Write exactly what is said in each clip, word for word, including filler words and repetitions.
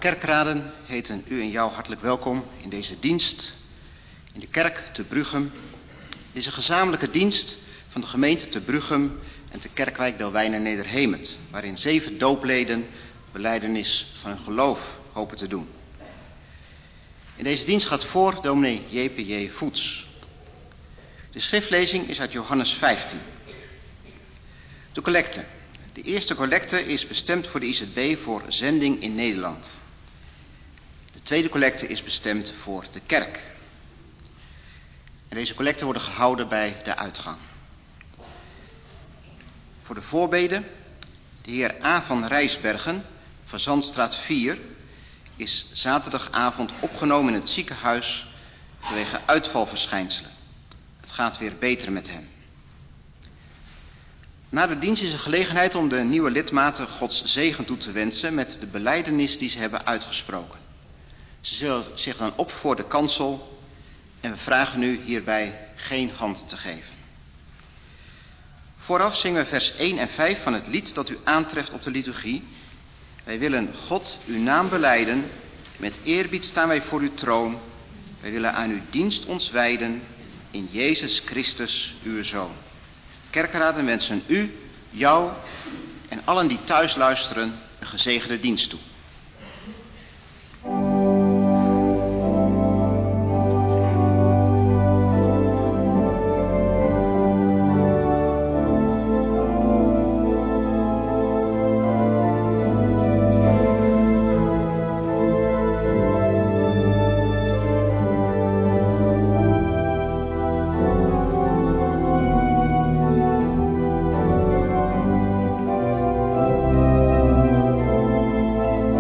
kerkraden heten u en jou hartelijk welkom in deze dienst in de kerk te Bruchem. Dit is een gezamenlijke dienst van de gemeente te Bruchem en de kerkwijk Delwijnen Nederhemert, waarin zeven doopleden belijdenis van hun geloof hopen te doen. In deze dienst gaat voor dominee J P J Voets. De schriftlezing is uit Johannes vijftien. De collecte. De eerste collecte is bestemd voor de I Z B voor zending in Nederland. De tweede collecte is bestemd voor de kerk. En deze collecten worden gehouden bij de uitgang. Voor de voorbeden, de heer A. van Rijsbergen van Zandstraat vier is zaterdagavond opgenomen in het ziekenhuis vanwege uitvalverschijnselen. Het gaat weer beter met hem. Na de dienst is er gelegenheid om de nieuwe lidmaten Gods zegen toe te wensen met de belijdenis die ze hebben uitgesproken. Ze zullen zich dan op voor de kansel en we vragen u hierbij geen hand te geven. Vooraf zingen we vers één en vijf van het lied dat u aantreft op de liturgie. Wij willen God uw naam belijden, met eerbied staan wij voor uw troon. Wij willen aan uw dienst ons wijden, in Jezus Christus uw Zoon. Kerkraden wensen u, jou en allen die thuis luisteren een gezegende dienst toe. Thank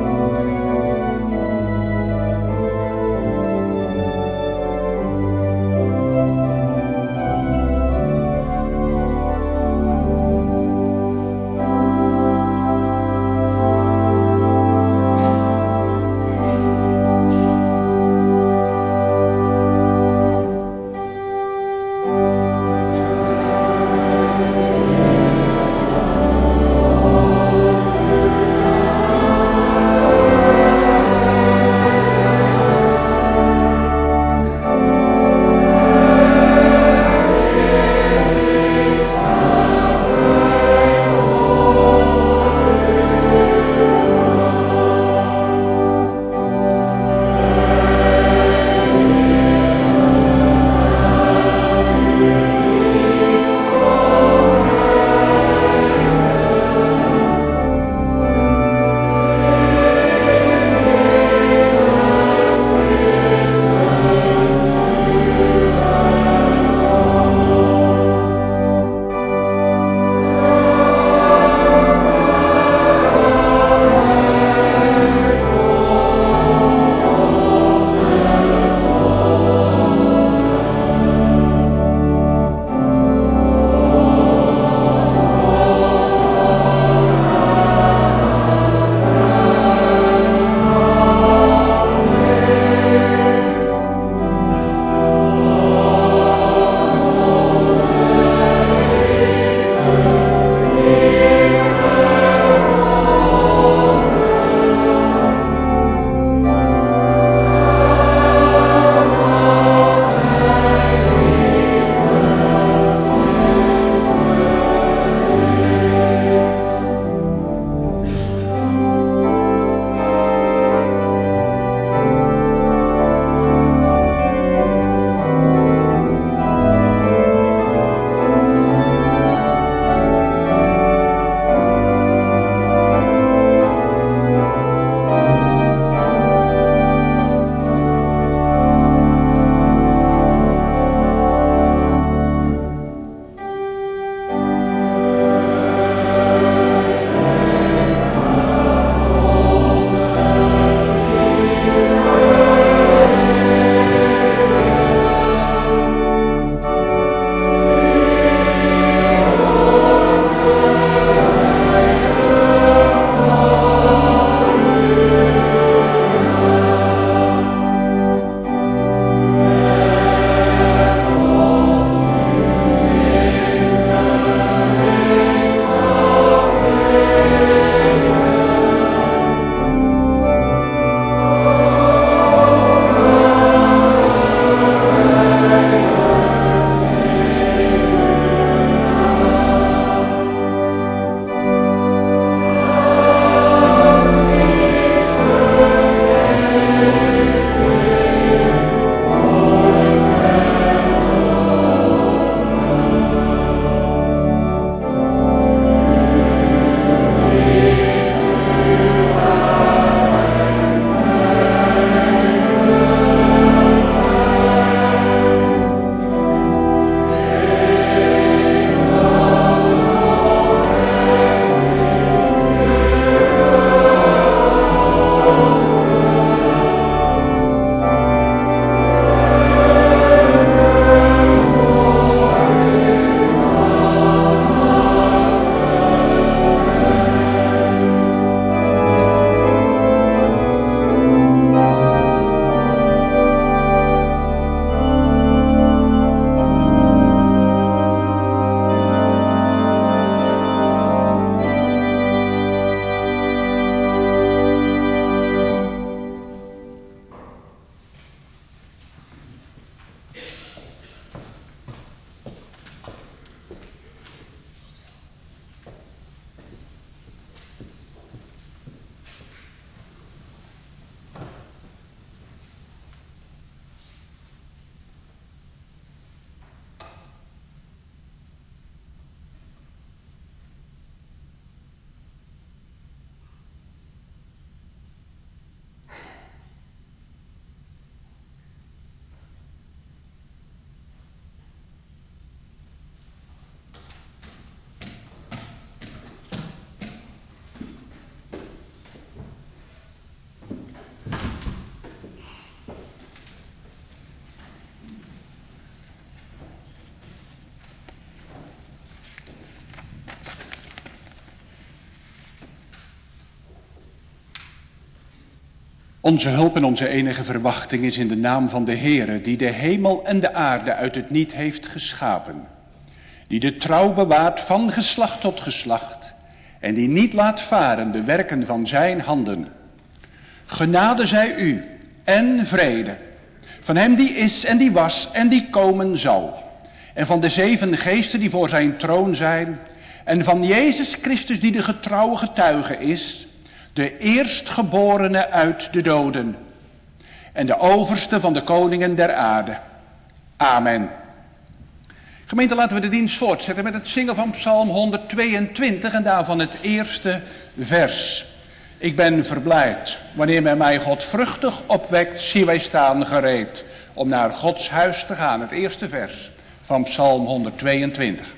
Onze hulp en onze enige verwachting is in de naam van de Heere, die de hemel en de aarde uit het niet heeft geschapen. Die de trouw bewaart van geslacht tot geslacht en die niet laat varen de werken van zijn handen. Genade zij u en vrede van hem die is en die was en die komen zal. En van de zeven geesten die voor zijn troon zijn. En van Jezus Christus die de getrouwe getuige is. De eerstgeborene uit de doden. En de overste van de koningen der aarde. Amen. Gemeente, laten we de dienst voortzetten met het zingen van Psalm honderdtweeëntwintig en daarvan het eerste vers. Ik ben verblijd, wanneer men mij godvruchtig opwekt, zie wij staan gereed om naar Gods huis te gaan. Het eerste vers van Psalm honderdtweeëntwintig.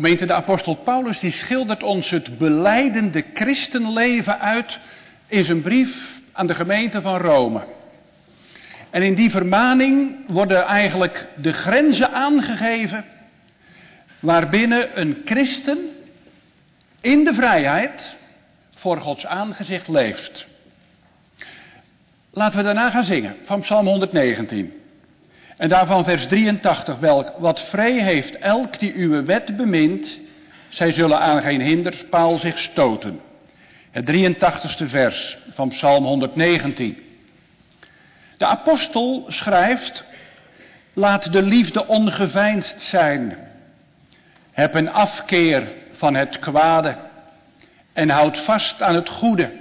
Gemeente, de apostel Paulus die schildert ons het belijdende christenleven uit in zijn brief aan de gemeente van Rome. En in die vermaning worden eigenlijk de grenzen aangegeven waarbinnen een christen in de vrijheid voor Gods aangezicht leeft. Laten we daarna gaan zingen van Psalm honderdnegentien. En daarvan vers drieëntachtig, welk, wat vree heeft elk die uw wet bemint, zij zullen aan geen hinderspaal zich stoten. Het drieëntachtigste vers van Psalm honderdnegentien. De apostel schrijft, laat de liefde ongeveinsd zijn. Heb een afkeer van het kwade en houd vast aan het goede.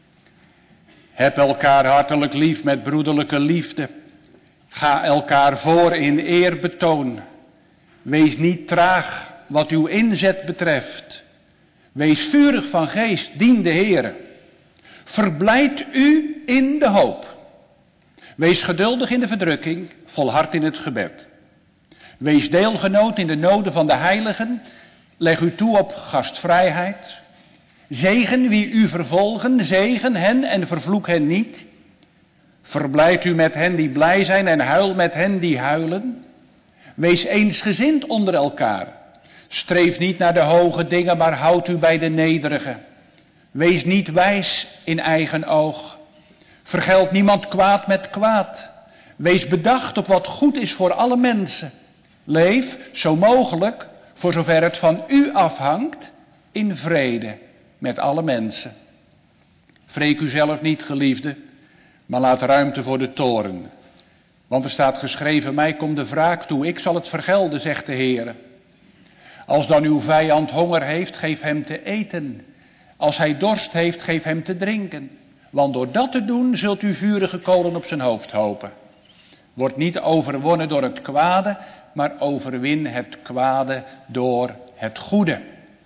Heb elkaar hartelijk lief met broederlijke liefde. Ga elkaar voor in eerbetoon. Wees niet traag wat uw inzet betreft. Wees vurig van geest, dien de Heere. Verblijd u in de hoop. Wees geduldig in de verdrukking, volhard in het gebed. Wees deelgenoot in de noden van de heiligen. Leg u toe op gastvrijheid. Zegen wie u vervolgen, zegen hen en vervloek hen niet. Verblijd u met hen die blij zijn en huil met hen die huilen. Wees eensgezind onder elkaar. Streef niet naar de hoge dingen, maar houd u bij de nederige. Wees niet wijs in eigen oog. Vergeld niemand kwaad met kwaad. Wees bedacht op wat goed is voor alle mensen. Leef, zo mogelijk, voor zover het van u afhangt, in vrede met alle mensen. Wreek u zelf niet, geliefde, maar laat ruimte voor de toorn. Want er staat geschreven, mij komt de wraak toe, ik zal het vergelden, zegt de Heer. Als dan uw vijand honger heeft, geef hem te eten. Als hij dorst heeft, geef hem te drinken. Want door dat te doen, zult u vurige kolen op zijn hoofd hopen. Word niet overwonnen door het kwade, maar overwin het kwade door het goede.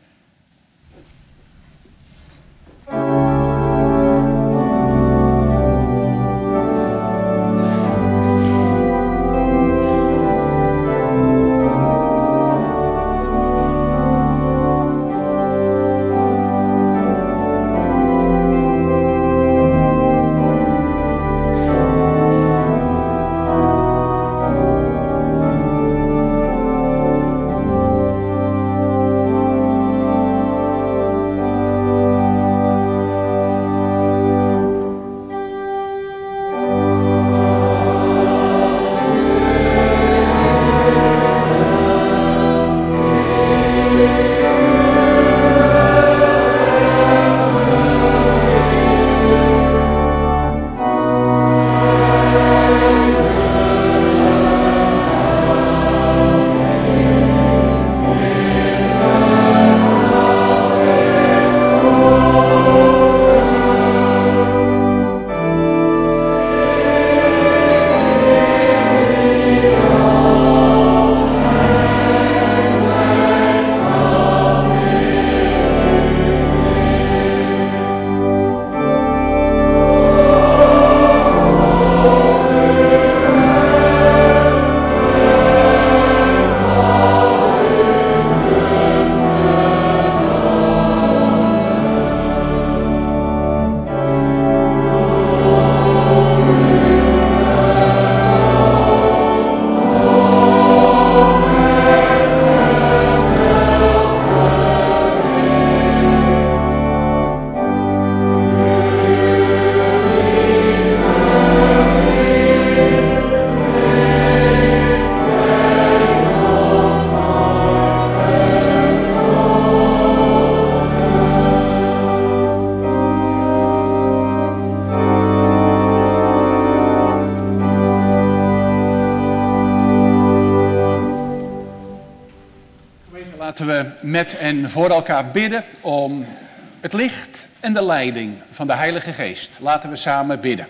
Laten we met en voor elkaar bidden om het licht en de leiding van de Heilige Geest. Laten we samen bidden.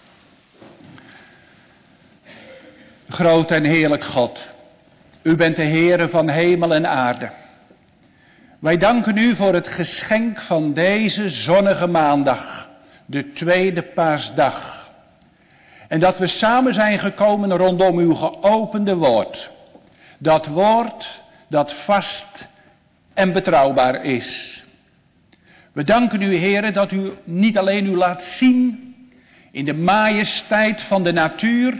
Groot en heerlijk God, u bent de Heere van hemel en aarde. Wij danken u voor het geschenk van deze zonnige maandag, de tweede paasdag. En dat we samen zijn gekomen rondom uw geopende woord. Dat woord dat vast en betrouwbaar is. We danken u, Heere, dat u niet alleen u laat zien in de majesteit van de natuur.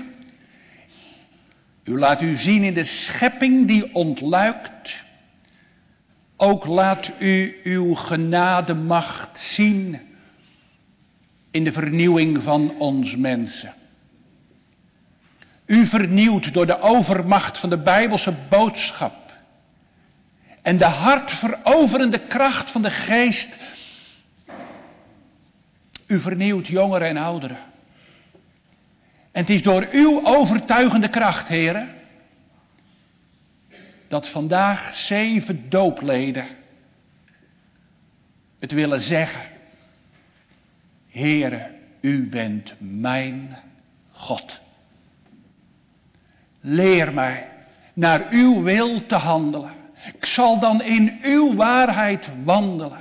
U laat u zien in de schepping die ontluikt. Ook laat u uw genademacht zien in de vernieuwing van ons mensen. U vernieuwt door de overmacht van de Bijbelse boodschap en de hartveroverende kracht van de geest. U vernieuwt jongeren en ouderen. En het is door uw overtuigende kracht, Heere, dat vandaag zeven doopleden het willen zeggen: Heere, u bent mijn God. Leer mij naar uw wil te handelen. Ik zal dan in uw waarheid wandelen.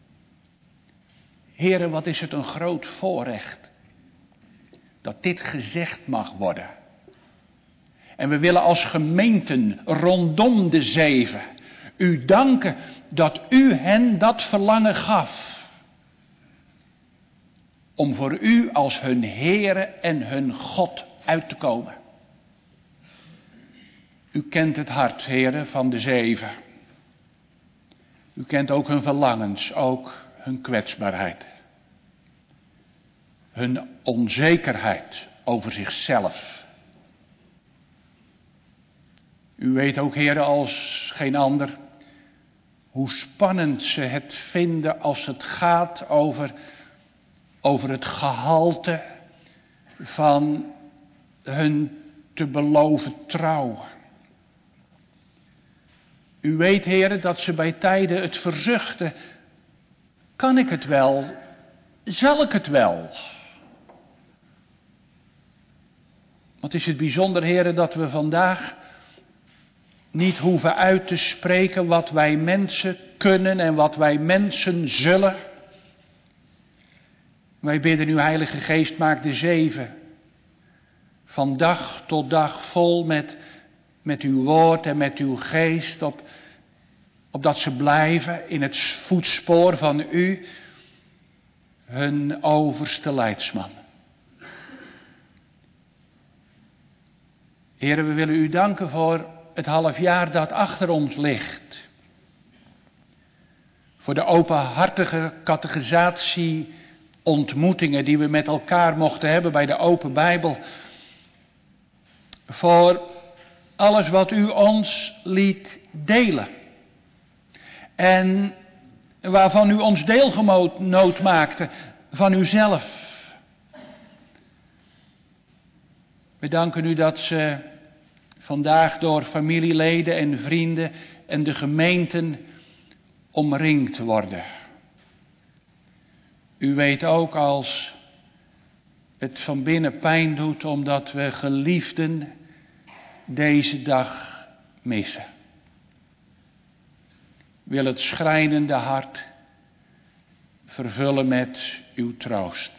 Heere, wat is het een groot voorrecht dat dit gezegd mag worden. En we willen als gemeenten rondom de zeven u danken dat u hen dat verlangen gaf. Om voor u als hun Heere en hun God uit te komen. U kent het hart, Heere, van de zeven. U kent ook hun verlangens, ook hun kwetsbaarheid. Hun onzekerheid over zichzelf. U weet ook, Heere, als geen ander, hoe spannend ze het vinden als het gaat over, over het gehalte van hun te beloven trouw. U weet, Heere, dat ze bij tijden het verzuchten: kan ik het wel? Zal ik het wel? Wat is het bijzonder, Heere, dat we vandaag niet hoeven uit te spreken wat wij mensen kunnen en wat wij mensen zullen. Wij bidden u, Heilige Geest, maak de zeven van dag tot dag vol met, met uw woord en met uw geest, op, opdat ze blijven in het voetspoor van u, hun overste leidsman. Heere, we willen u danken voor het half jaar dat achter ons ligt. Voor de openhartige catechisatie ontmoetingen die we met elkaar mochten hebben bij de Open Bijbel. Voor alles wat u ons liet delen. En waarvan u ons deelgenoot maakte van uzelf. We danken u dat ze vandaag door familieleden en vrienden en de gemeenten omringd worden. U weet ook als het van binnen pijn doet omdat we geliefden deze dag missen. Wil het schrijnende hart vervullen met uw troost.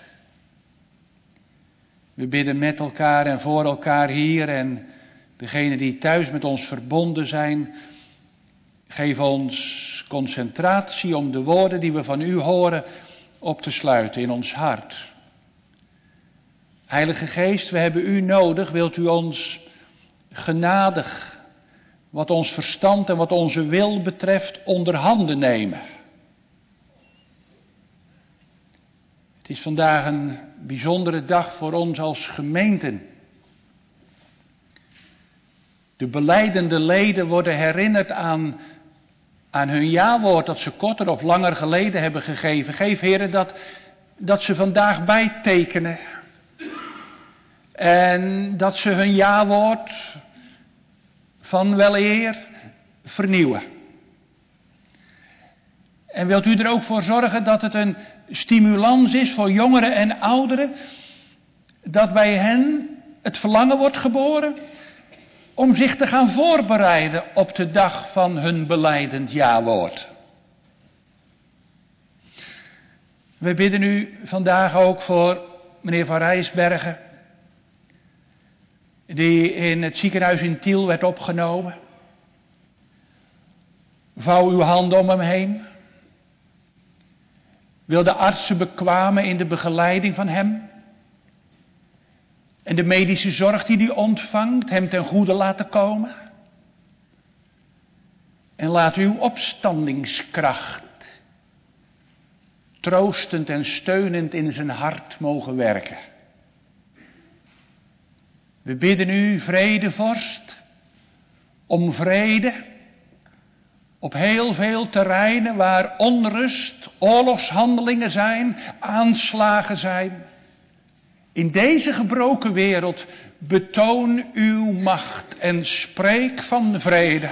We bidden met elkaar en voor elkaar hier en degenen die thuis met ons verbonden zijn. Geef ons concentratie om de woorden die we van u horen op te sluiten in ons hart. Heilige Geest, we hebben u nodig. Wilt u ons genadig, wat ons verstand en wat onze wil betreft, onder handen nemen. Het is vandaag een bijzondere dag voor ons als gemeenten. De belijdende leden worden herinnerd aan, aan hun jawoord dat ze korter of langer geleden hebben gegeven. Geef, Heere, dat, dat ze vandaag bijtekenen. En dat ze hun jawoord van weleer vernieuwen. En wilt u er ook voor zorgen dat het een stimulans is voor jongeren en ouderen, dat bij hen het verlangen wordt geboren om zich te gaan voorbereiden op de dag van hun belijdend jawoord. We bidden u vandaag ook voor meneer Van Rijsbergen, die in het ziekenhuis in Tiel werd opgenomen. Vouw uw handen om hem heen. Wil de artsen bekwamen in de begeleiding van hem. En de medische zorg die hij ontvangt, hem ten goede laten komen. En laat uw opstandingskracht troostend en steunend in zijn hart mogen werken. We bidden u, vredevorst, om vrede op heel veel terreinen waar onrust, oorlogshandelingen zijn, aanslagen zijn. In deze gebroken wereld betoon uw macht en spreek van vrede.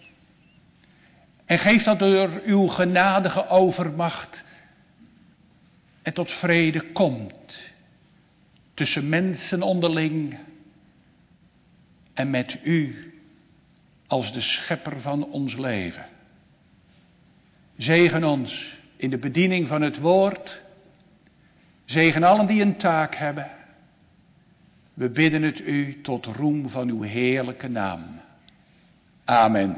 En geef dat door uw genadige overmacht en tot vrede komt tussen mensen onderling en met u als de schepper van ons leven. Zegen ons in de bediening van het woord. Zegen allen die een taak hebben. We bidden het u tot roem van uw heerlijke naam. Amen.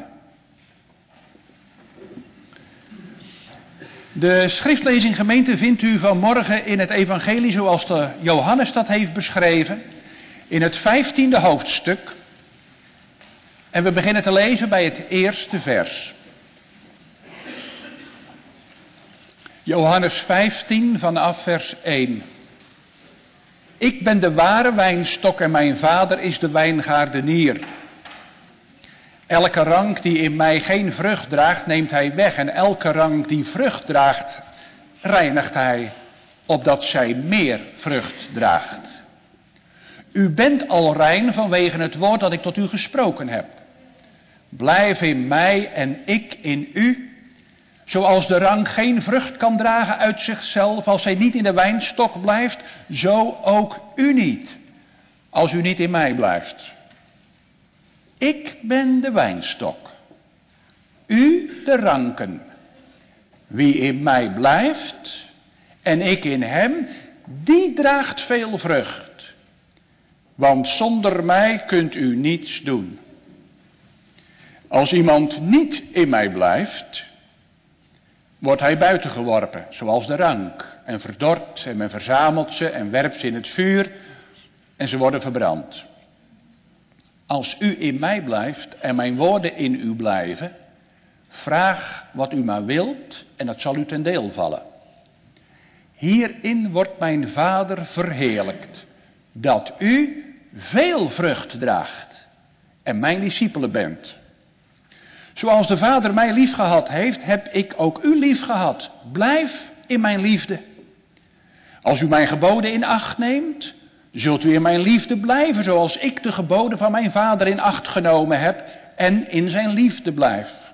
De schriftlezing gemeente vindt u vanmorgen in het evangelie zoals de Johannes dat heeft beschreven. In het vijftiende hoofdstuk. En we beginnen te lezen bij het eerste vers. Johannes vijftien vanaf vers één. Ik ben de ware wijnstok en mijn vader is de wijngaardenier. Elke rank die in mij geen vrucht draagt, neemt hij weg. En elke rank die vrucht draagt, reinigt hij, opdat zij meer vrucht draagt. U bent al rein vanwege het woord dat ik tot u gesproken heb. Blijf in mij en ik in u. Zoals de rank geen vrucht kan dragen uit zichzelf als hij niet in de wijnstok blijft, zo ook u niet, als u niet in mij blijft. Ik ben de wijnstok, u de ranken. Wie in mij blijft en ik in hem, die draagt veel vrucht. Want zonder mij kunt u niets doen. Als iemand niet in mij blijft, wordt hij buiten geworpen, zoals de rank, en verdord, en men verzamelt ze en werpt ze in het vuur, en ze worden verbrand. Als u in mij blijft en mijn woorden in u blijven, vraag wat u maar wilt, en het zal u ten deel vallen. Hierin wordt mijn Vader verheerlijkt, dat u veel vrucht draagt en mijn discipelen bent. Zoals de Vader mij liefgehad heeft, heb ik ook u liefgehad. Blijf in mijn liefde. Als u mijn geboden in acht neemt, zult u in mijn liefde blijven, zoals ik de geboden van mijn Vader in acht genomen heb en in zijn liefde blijf.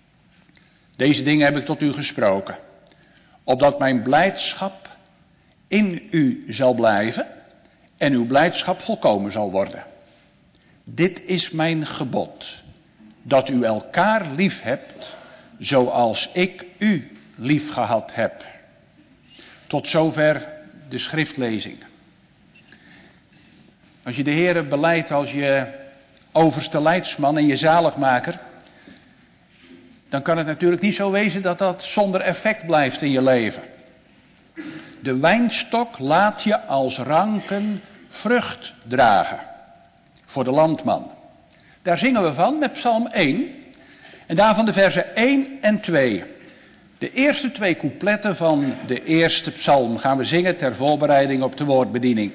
Deze dingen heb ik tot u gesproken, opdat mijn blijdschap in u zal blijven en uw blijdschap volkomen zal worden. Dit is mijn gebod, dat u elkaar lief hebt, zoals ik u lief gehad heb. Tot zover de schriftlezing. Als je de Heere beleidt als je overste leidsman en je zaligmaker, dan kan het natuurlijk niet zo wezen dat dat zonder effect blijft in je leven. De wijnstok laat je als ranken vrucht dragen voor de landman. Daar zingen we van met Psalm één. En daarvan de versen één en twee. De eerste twee coupletten van de eerste psalm gaan we zingen ter voorbereiding op de woordbediening.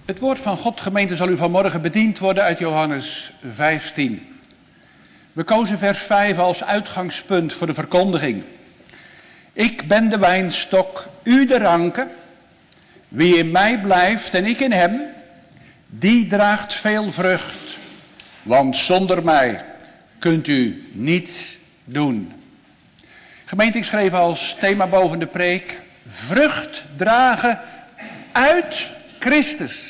Het woord van God, gemeente, zal u vanmorgen bediend worden uit Johannes vijftien. We kozen vers vijf als uitgangspunt voor de verkondiging. Ik ben de wijnstok, u de ranken. Wie in mij blijft en ik in hem, die draagt veel vrucht. Want zonder mij kunt u niets doen. Gemeente, ik schreef als thema boven de preek: vrucht dragen uit Christus.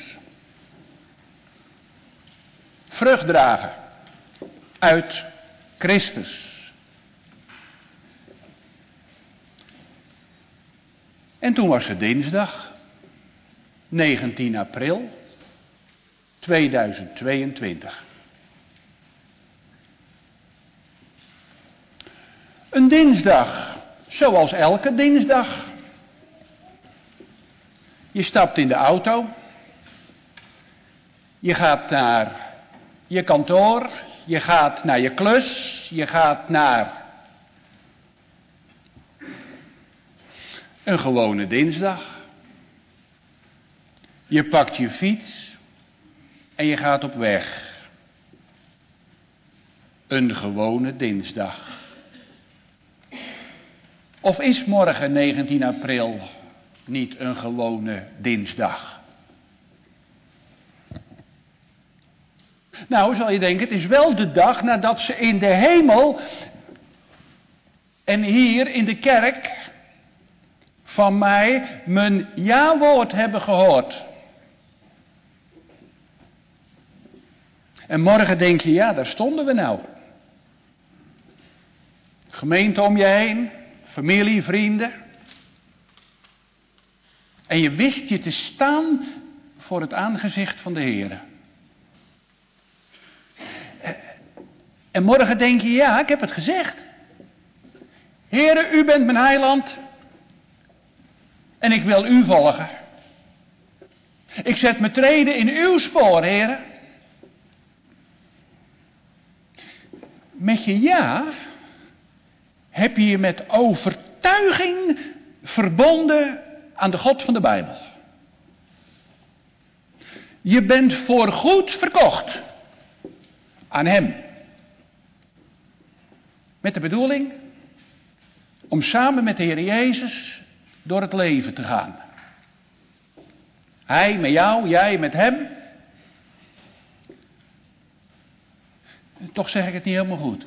Vrucht dragen uit Christus. En toen was het dinsdag, negentien april tweeduizend tweeëntwintig. Een dinsdag, zoals elke dinsdag. Je stapt in de auto. Je gaat naar je kantoor. Je gaat naar je klus. Je gaat naar een gewone dinsdag. Je pakt je fiets en je gaat op weg. Een gewone dinsdag. Of is morgen negentien april niet een gewone dinsdag? Nou, zal je denken, het is wel de dag nadat ze in de hemel en hier in de kerk van mij mijn ja-woord hebben gehoord. En morgen denk je, ja, daar stonden we nou. Gemeente om je heen, familie, vrienden. En je wist je te staan voor het aangezicht van de Heer. En morgen denk je, ja, ik heb het gezegd. Heere, u bent mijn heiland. En ik wil u volgen. Ik zet mijn treden in uw spoor, Heere. Met je ja heb je je met overtuiging verbonden aan de God van de Bijbel. Je bent voorgoed verkocht aan hem. Met de bedoeling om samen met de Heer Jezus door het leven te gaan. Hij met jou, jij met hem. Toch zeg ik het niet helemaal goed.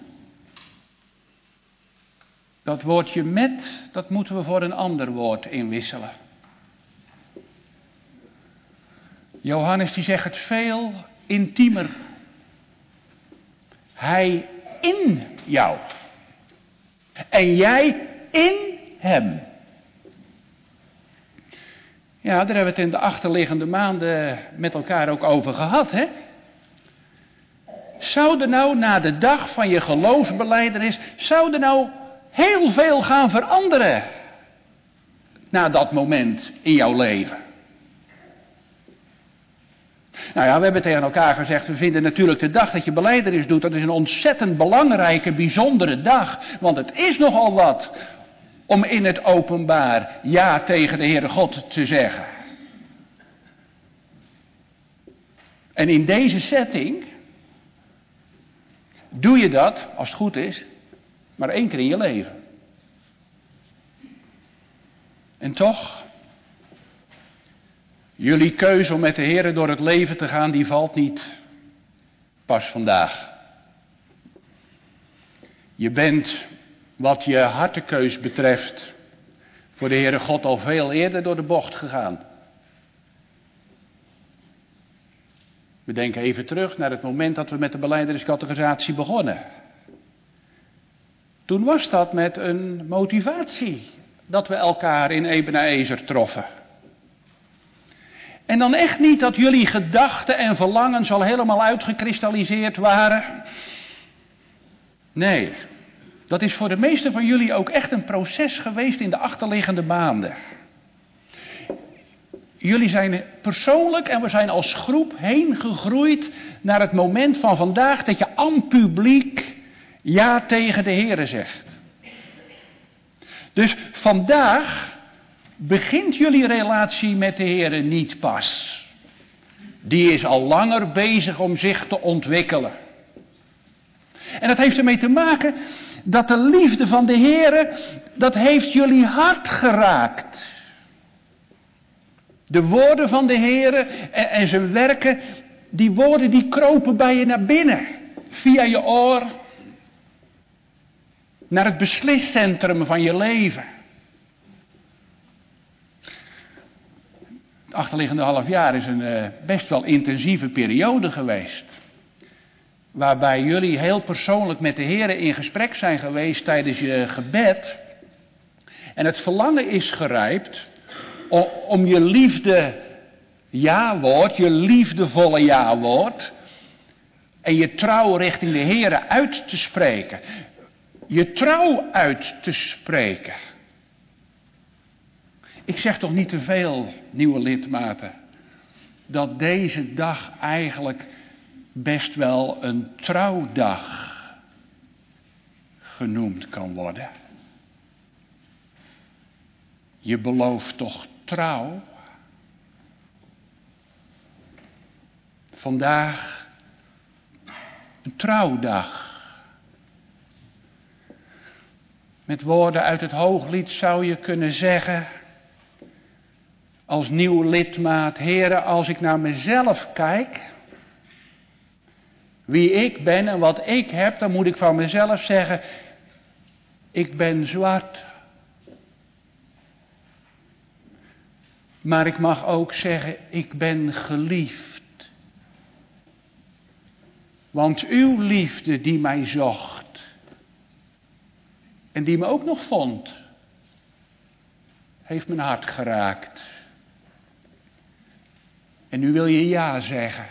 Dat woordje met, dat moeten we voor een ander woord inwisselen. Johannes die zegt het veel intiemer. Hij in jou. En jij in hem. Ja, daar hebben we het in de achterliggende maanden met elkaar ook over gehad, hè? Zou er nou na de dag van je geloofsbelijdenis, zou er nou heel veel gaan veranderen na dat moment in jouw leven? Nou ja, we hebben tegen elkaar gezegd, we vinden natuurlijk de dag dat je belijdenis doet, dat is een ontzettend belangrijke, bijzondere dag. Want het is nogal wat om in het openbaar ja tegen de Heere God te zeggen. En in deze setting doe je dat, als het goed is, maar één keer in je leven. En toch, jullie keuze om met de Heere door het leven te gaan, die valt niet pas vandaag. Je bent, wat je hartekeus betreft, voor de Heere God al veel eerder door de bocht gegaan. We denken even terug naar het moment dat we met de belijdeniscategorisatie begonnen. Toen was dat met een motivatie dat we elkaar in Ebenezer troffen. En dan echt niet dat jullie gedachten en verlangens al helemaal uitgekristalliseerd waren. Nee, dat is voor de meesten van jullie ook echt een proces geweest in de achterliggende maanden. Jullie zijn persoonlijk en we zijn als groep heen gegroeid naar het moment van vandaag dat je aan publiek ja tegen de Heere zegt. Dus vandaag begint jullie relatie met de Heere niet pas. die is al langer bezig om zich te ontwikkelen. En dat heeft ermee te maken dat de liefde van de Heere, dat heeft jullie hart geraakt. De woorden van de Heere en, en zijn werken, die woorden die kropen bij je naar binnen. Via je oor. Naar het besliscentrum van je leven. Het achterliggende half jaar is een uh, best wel intensieve periode geweest. Waarbij jullie heel persoonlijk met de Heere in gesprek zijn geweest tijdens je gebed. En het verlangen is gerijpt om, om je liefde ja-woord, je liefdevolle ja-woord. En je trouw richting de Heere uit te spreken. Je trouw uit te spreken. Ik zeg toch niet te veel, nieuwe lidmaten, dat deze dag eigenlijk best wel een trouwdag genoemd kan worden. Je belooft toch trouw? Vandaag een trouwdag. Met woorden uit het Hooglied zou je kunnen zeggen, als nieuw lidmaat, Heere, als ik naar mezelf kijk, wie ik ben en wat ik heb, dan moet ik van mezelf zeggen, ik ben zwart. Maar ik mag ook zeggen, ik ben geliefd. Want uw liefde die mij zocht, en die me ook nog vond, heeft mijn hart geraakt. En nu wil je ja zeggen.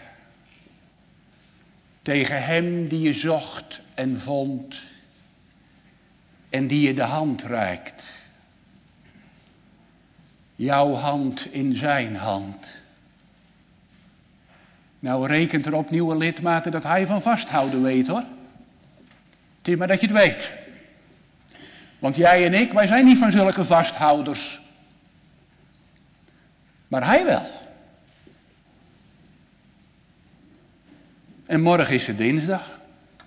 Tegen hem die je zocht en vond. En die je de hand reikt. Jouw hand in zijn hand. Nou, rekent erop, nieuwe lidmaten, dat hij van vasthouden weet, hoor. Het is maar dat je het weet. Want jij en ik, wij zijn niet van zulke vasthouders. Maar hij wel. En morgen is het dinsdag.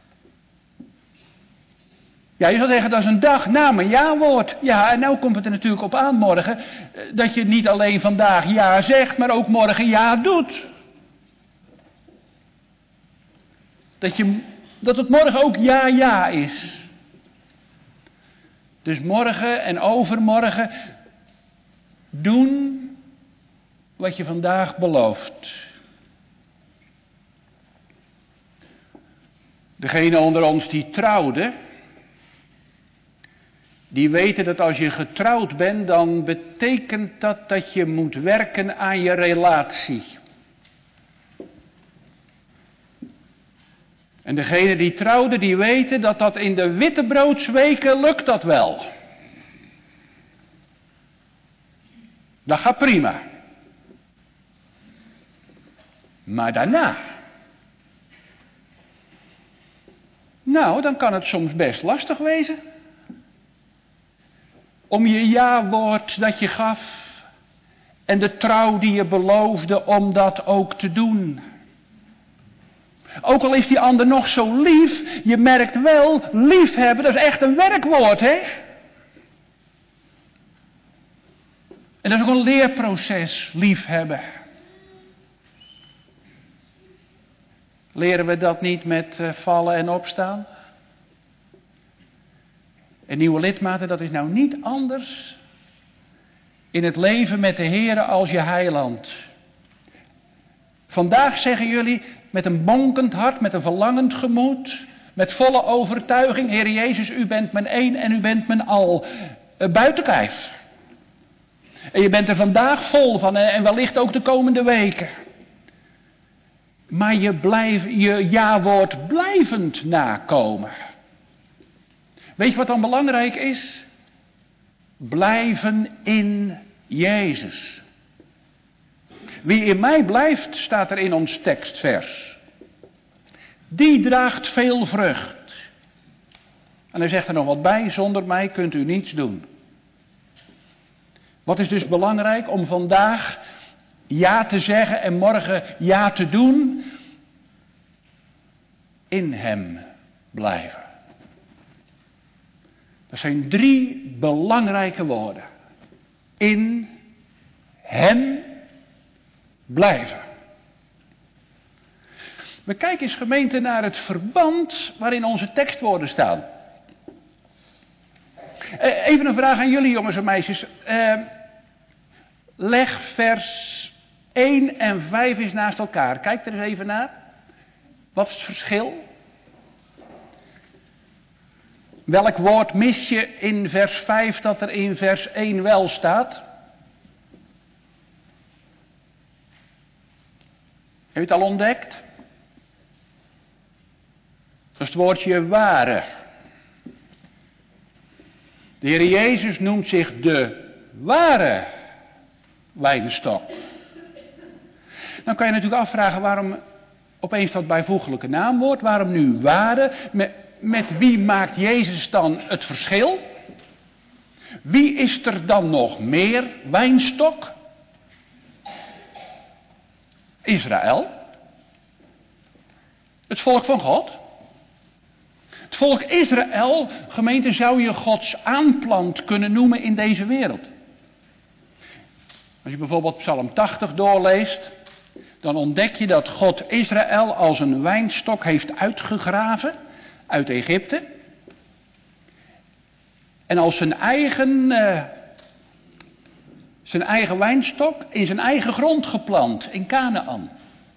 Ja, je zou zeggen, dat is een dag na mijn ja-woord. Ja, en nou komt het er natuurlijk op aan morgen, dat je niet alleen vandaag ja zegt, maar ook morgen ja doet. Dat, je, dat het morgen ook ja-ja is. Dus morgen en overmorgen doen wat je vandaag belooft. Degene onder ons die trouwden, die weten dat als je getrouwd bent, dan betekent dat dat je moet werken aan je relatie. En degene die trouwden, die weten dat dat in de wittebroodsweken lukt dat wel. Dat gaat prima. Maar daarna, nou, dan kan het soms best lastig wezen. Om je ja-woord dat je gaf en de trouw die je beloofde om dat ook te doen. Ook al is die ander nog zo lief, je merkt wel, liefhebben, dat is echt een werkwoord, hè? En dat is ook een leerproces, liefhebben. Leren we dat niet met uh, vallen en opstaan? En nieuwe lidmaten, dat is nou niet anders in het leven met de Heere als je heiland. Vandaag zeggen jullie met een bonkend hart, met een verlangend gemoed, met volle overtuiging, Heer Jezus, u bent mijn één en u bent mijn al. Uh, buiten kijf. En je bent er vandaag vol van en wellicht ook de komende weken. Maar je blijft je ja-woord blijvend nakomen. Weet je wat dan belangrijk is? Blijven in Jezus. Wie in mij blijft, staat er in ons tekstvers. Die draagt veel vrucht. En hij zegt er nog wat bij, zonder mij kunt u niets doen. Wat is dus belangrijk om vandaag ja te zeggen en morgen ja te doen. In hem blijven. Dat zijn drie belangrijke woorden. In hem blijven. We kijken eens gemeente naar het verband waarin onze tekstwoorden staan. Even een vraag aan jullie jongens en meisjes. Uh, leg vers één en vijf eens naast elkaar. Kijk er eens even naar. Wat is het verschil? Welk woord mis je in vers vijf dat er in vers één wel staat? Heb je het al ontdekt? Dat is het woordje ware. De Heer Jezus noemt zich de ware wijnstok. Dan kan je natuurlijk afvragen waarom opeens dat bijvoeglijke naamwoord. Waarom nu ware? Met, met wie maakt Jezus dan het verschil? Wie is er dan nog meer wijnstok? Israël. Het volk van God. Het volk Israël, gemeente, zou je Gods aanplant kunnen noemen in deze wereld. Als je bijvoorbeeld Psalm tachtig doorleest, dan ontdek je dat God Israël als een wijnstok heeft uitgegraven uit Egypte. En als zijn eigen, uh, zijn eigen wijnstok in zijn eigen grond geplant in Kanaan.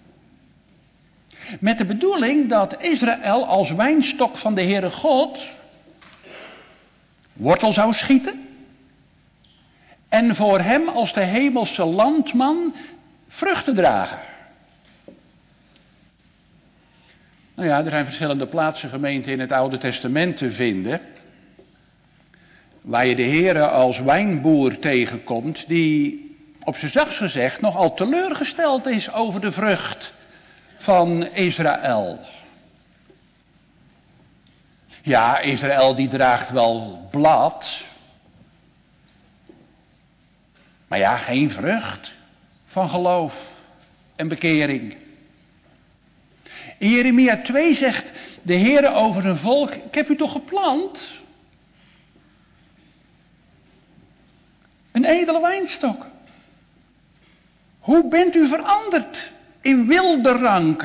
Met de bedoeling dat Israël als wijnstok van de Heere God wortel zou schieten. En voor hem als de hemelse landman vruchten dragen. Nou ja, er zijn verschillende plaatsen gemeenten in het Oude Testament te vinden. Waar je de Heere als wijnboer tegenkomt die op zijn zachtst gezegd nogal teleurgesteld is over de vrucht van Israël. Ja, Israël die draagt wel blad. Maar ja, geen vrucht van geloof en bekering. In Jeremia twee zegt de Heere over zijn volk: ik heb u toch geplant? Een edele wijnstok. Hoe bent u veranderd in wilde ranken?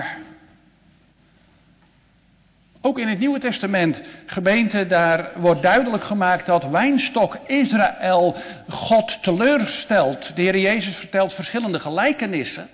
Ook in het Nieuwe Testament, gemeente, daar wordt duidelijk gemaakt dat wijnstok Israël God teleurstelt. De Heer Jezus vertelt verschillende gelijkenissen.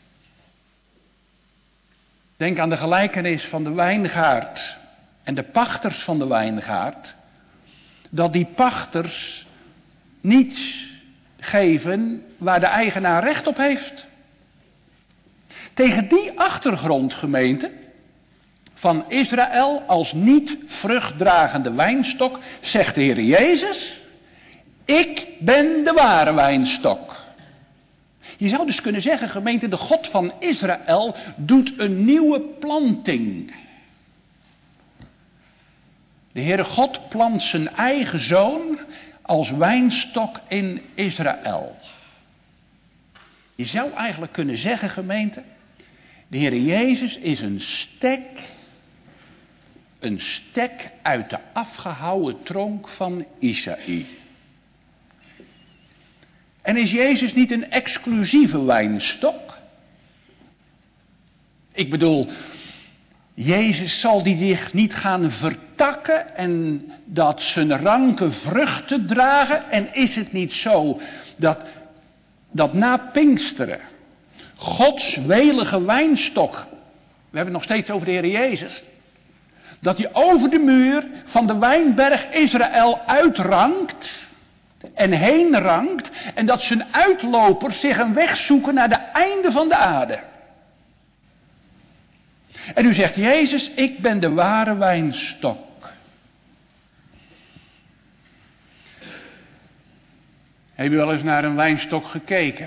Denk aan de gelijkenis van de wijngaard en de pachters van de wijngaard. Dat die pachters niets geven waar de eigenaar recht op heeft. Tegen die achtergrond, gemeente, van Israël als niet vruchtdragende wijnstok, zegt de Heer Jezus: ik ben de ware wijnstok. Je zou dus kunnen zeggen, gemeente, de God van Israël doet een nieuwe planting. De Heere God plant zijn eigen zoon als wijnstok in Israël. Je zou eigenlijk kunnen zeggen, gemeente, de Heere Jezus is een stek, een stek uit de afgehouwen tronk van Isaïe. En is Jezus niet een exclusieve wijnstok? Ik bedoel, Jezus zal die zich niet gaan vertakken en dat zijn ranke vruchten dragen. En is het niet zo dat, dat na Pinksteren Gods welige wijnstok, we hebben het nog steeds over de Heer Jezus, dat hij over de muur van de wijnberg Israël uitrankt en heen rankt en dat zijn uitlopers zich een weg zoeken naar de einde van de aarde. En nu zegt Jezus, ik ben de ware wijnstok. Heb je wel eens naar een wijnstok gekeken?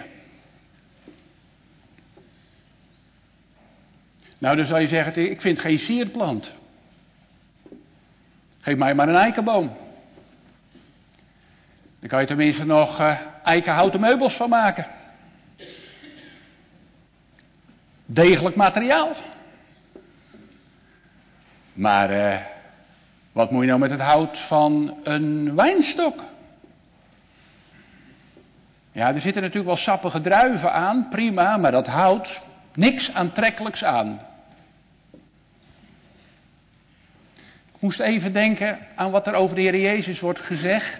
Nou, dan zou je zeggen, ik vind geen sierplant. Geef mij maar een eikenboom. Dan kan je tenminste nog uh, eikenhouten meubels van maken. degelijk materiaal. Maar uh, wat moet je nou met het hout van een wijnstok? Ja, er zitten natuurlijk wel sappige druiven aan, prima, maar dat hout, niks aantrekkelijks aan. Ik moest even denken aan wat er over de Heer Jezus wordt gezegd.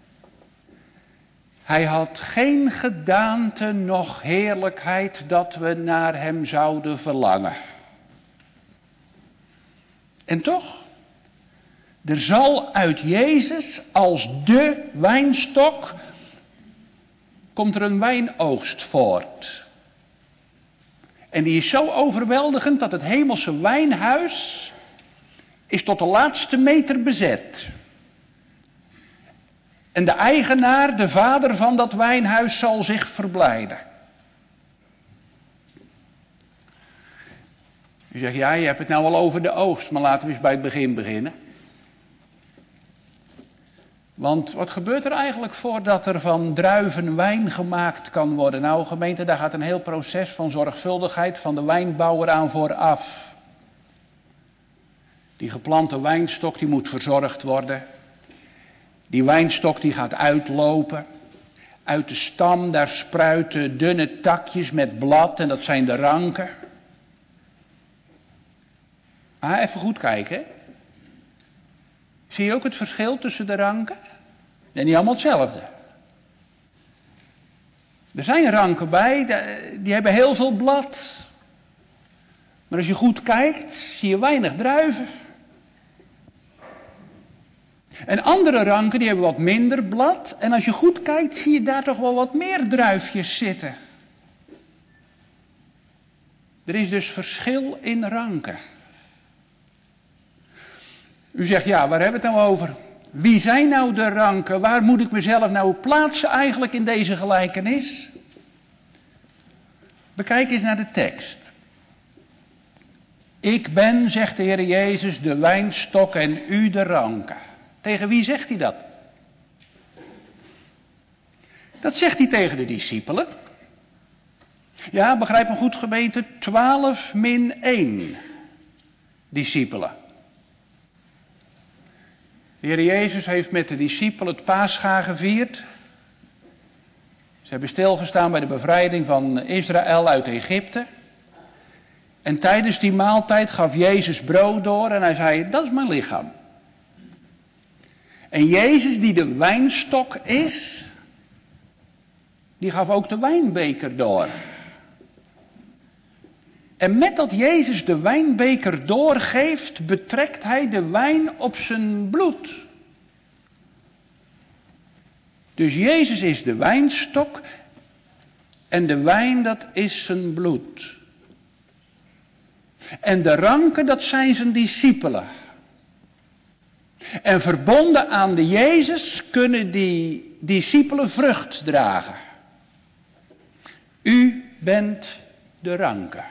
Hij had geen gedaante noch heerlijkheid dat we naar hem zouden verlangen. En toch, er zal uit Jezus als de wijnstok, komt er een wijnoogst voort. En die is zo overweldigend dat het hemelse wijnhuis is tot de laatste meter bezet. En de eigenaar, de vader van dat wijnhuis, zal zich verblijden. U zegt, ja, je hebt het nou al over de oogst, maar laten we eens bij het begin beginnen. Want wat gebeurt er eigenlijk voordat er van druiven wijn gemaakt kan worden? Nou, gemeente, daar gaat een heel proces van zorgvuldigheid van de wijnbouwer aan vooraf. Die geplante wijnstok die moet verzorgd worden. Die wijnstok die gaat uitlopen. Uit de stam daar spruiten dunne takjes met blad en dat zijn de ranken. Ah, even goed kijken. Hè? Zie je ook het verschil tussen de ranken? Nee, niet allemaal hetzelfde. Er zijn ranken bij, die hebben heel veel blad. Maar als je goed kijkt, zie je weinig druiven. En andere ranken die hebben wat minder blad. En als je goed kijkt, zie je daar toch wel wat meer druifjes zitten. Er is dus verschil in ranken. U zegt, ja, waar hebben we het nou over? Wie zijn nou de ranken? Waar moet ik mezelf nou plaatsen eigenlijk in deze gelijkenis? Bekijk eens naar de tekst. Ik ben, zegt de Heer Jezus, de wijnstok en u de ranken. Tegen wie zegt hij dat? Dat zegt hij tegen de discipelen. Ja, begrijp me goed, gemeente, twaalf min één discipelen. De Heer Jezus heeft met de discipelen het Pascha gevierd. Ze hebben stilgestaan bij de bevrijding van Israël uit Egypte. En tijdens die maaltijd gaf Jezus brood door en hij zei, dat is mijn lichaam. En Jezus, die de wijnstok is, die gaf ook de wijnbeker door. En met dat Jezus de wijnbeker doorgeeft, betrekt hij de wijn op zijn bloed. Dus Jezus is de wijnstok en de wijn, dat is zijn bloed. En de ranken, dat zijn zijn discipelen. En verbonden aan de Jezus kunnen die discipelen vrucht dragen. U bent de ranken.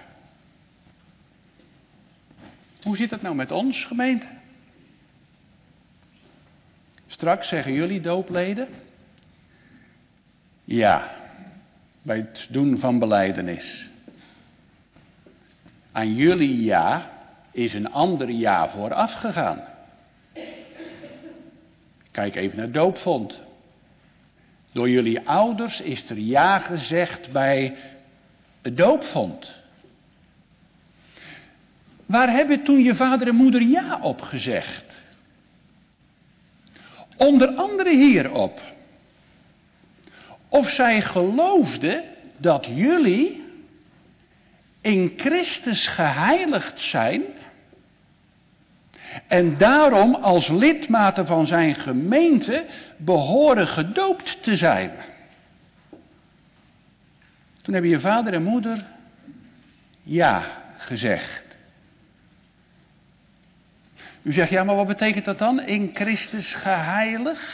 Hoe zit het nou met ons, gemeente? Straks zeggen jullie doopleden. Ja, bij het doen van belijdenis. Aan jullie ja is een ander ja vooraf gegaan. Kijk even naar doopvond. Door jullie ouders is er ja gezegd bij het doopvond. Waar hebben toen je vader en moeder ja op gezegd? Onder andere hierop. Of zij geloofden dat jullie in Christus geheiligd zijn en daarom als lidmaten van zijn gemeente behoren gedoopt te zijn. Toen hebben je vader en moeder ja gezegd. U zegt, ja, maar wat betekent dat dan? In Christus geheiligd?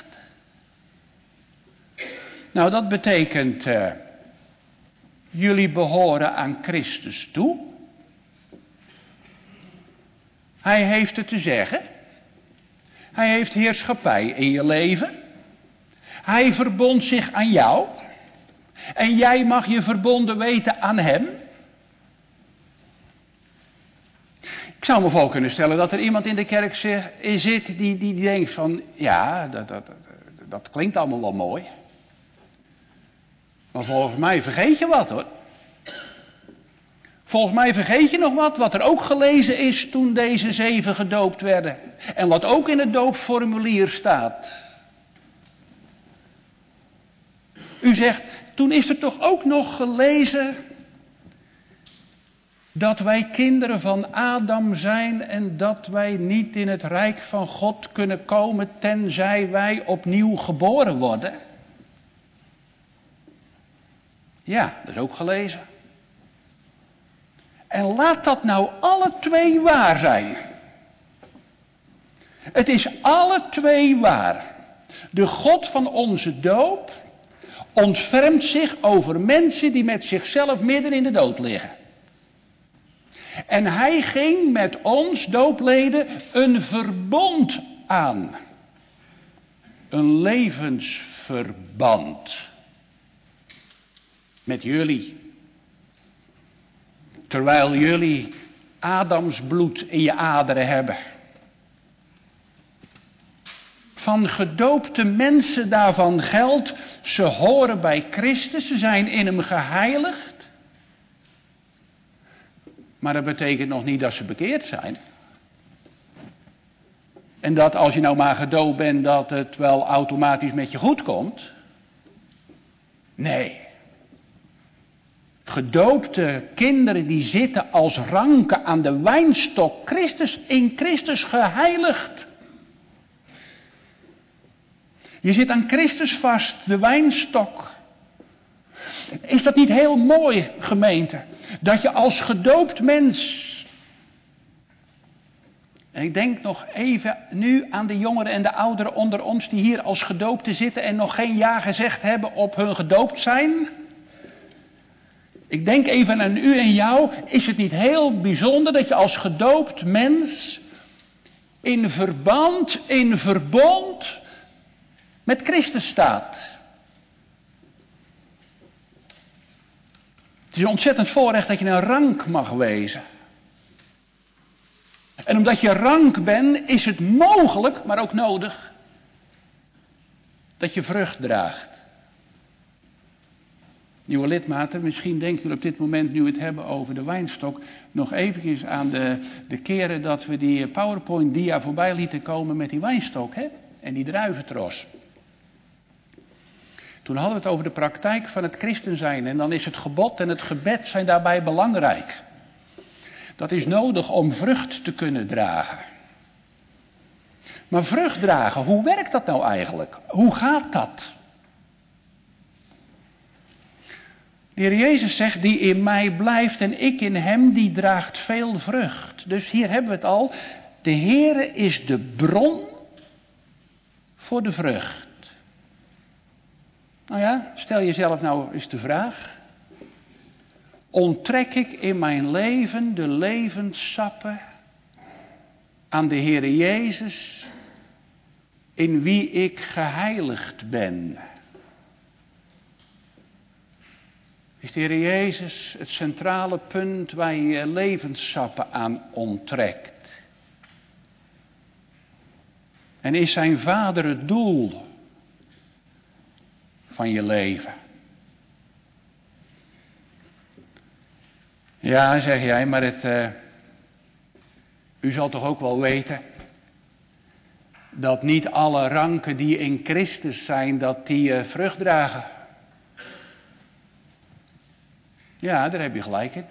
Nou, dat betekent, uh, jullie behoren aan Christus toe. Hij heeft het te zeggen. Hij heeft heerschappij in je leven. Hij verbond zich aan jou. En jij mag je verbonden weten aan hem. Ik zou me voor kunnen stellen dat er iemand in de kerk zit die, die, die denkt van, ja, dat, dat, dat, dat klinkt allemaal wel mooi. Maar volgens mij vergeet je wat hoor. Volgens mij vergeet je nog wat, wat er ook gelezen is toen deze zeven gedoopt werden. En wat ook in het doopformulier staat. U zegt, toen is er toch ook nog gelezen dat wij kinderen van Adam zijn en dat wij niet in het rijk van God kunnen komen tenzij wij opnieuw geboren worden. Ja, dat is ook gelezen. En laat dat nou alle twee waar zijn. Het is alle twee waar. De God van onze doop ontfermt zich over mensen die met zichzelf midden in de dood liggen. En hij ging met ons doopleden een verbond aan. Een levensverband. Met jullie. Terwijl jullie Adams bloed in je aderen hebben. Van gedoopte mensen daarvan geldt, ze horen bij Christus, ze zijn in hem geheiligd. Maar dat betekent nog niet dat ze bekeerd zijn. En dat als je nou maar gedoopt bent, dat het wel automatisch met je goed komt. Nee. Gedoopte kinderen die zitten als ranken aan de wijnstok, Christus, in Christus geheiligd. Je zit aan Christus vast, de wijnstok. Is dat niet heel mooi, gemeente? Dat je als gedoopt mens... En ik denk nog even nu aan de jongeren en de ouderen onder ons die hier als gedoopten zitten en nog geen ja gezegd hebben op hun gedoopt zijn. Ik denk even aan u en jou. Is het niet heel bijzonder dat je als gedoopt mens in verband, in verbond met Christus staat? Het is een ontzettend voorrecht dat je een rank mag wezen. En omdat je rank bent, is het mogelijk, maar ook nodig, dat je vrucht draagt. Nieuwe lidmaten, misschien denken jullie op dit moment, nu we het hebben over de wijnstok, nog eventjes aan de, de keren dat we die PowerPoint-dia voorbij lieten komen met die wijnstok, hè? En die druiventros. Toen hadden we het over de praktijk van het christen zijn. En dan is het gebod en het gebed zijn daarbij belangrijk. Dat is nodig om vrucht te kunnen dragen. Maar vrucht dragen, hoe werkt dat nou eigenlijk? Hoe gaat dat? De Heer Jezus zegt, die in mij blijft en ik in hem, die draagt veel vrucht. Dus hier hebben we het al. De Heere is de bron voor de vrucht. Nou ja, stel jezelf nou eens de vraag. Onttrek ik in mijn leven de levenssappen aan de Heere Jezus, in wie ik geheiligd ben? Is de Heere Jezus het centrale punt waar je je levenssappen aan onttrekt? En is zijn Vader het doel van je leven? Ja, zeg jij, maar het, uh, u zal toch ook wel weten dat niet alle ranken die in Christus zijn, dat die uh, vrucht dragen. Ja, daar heb je gelijk in.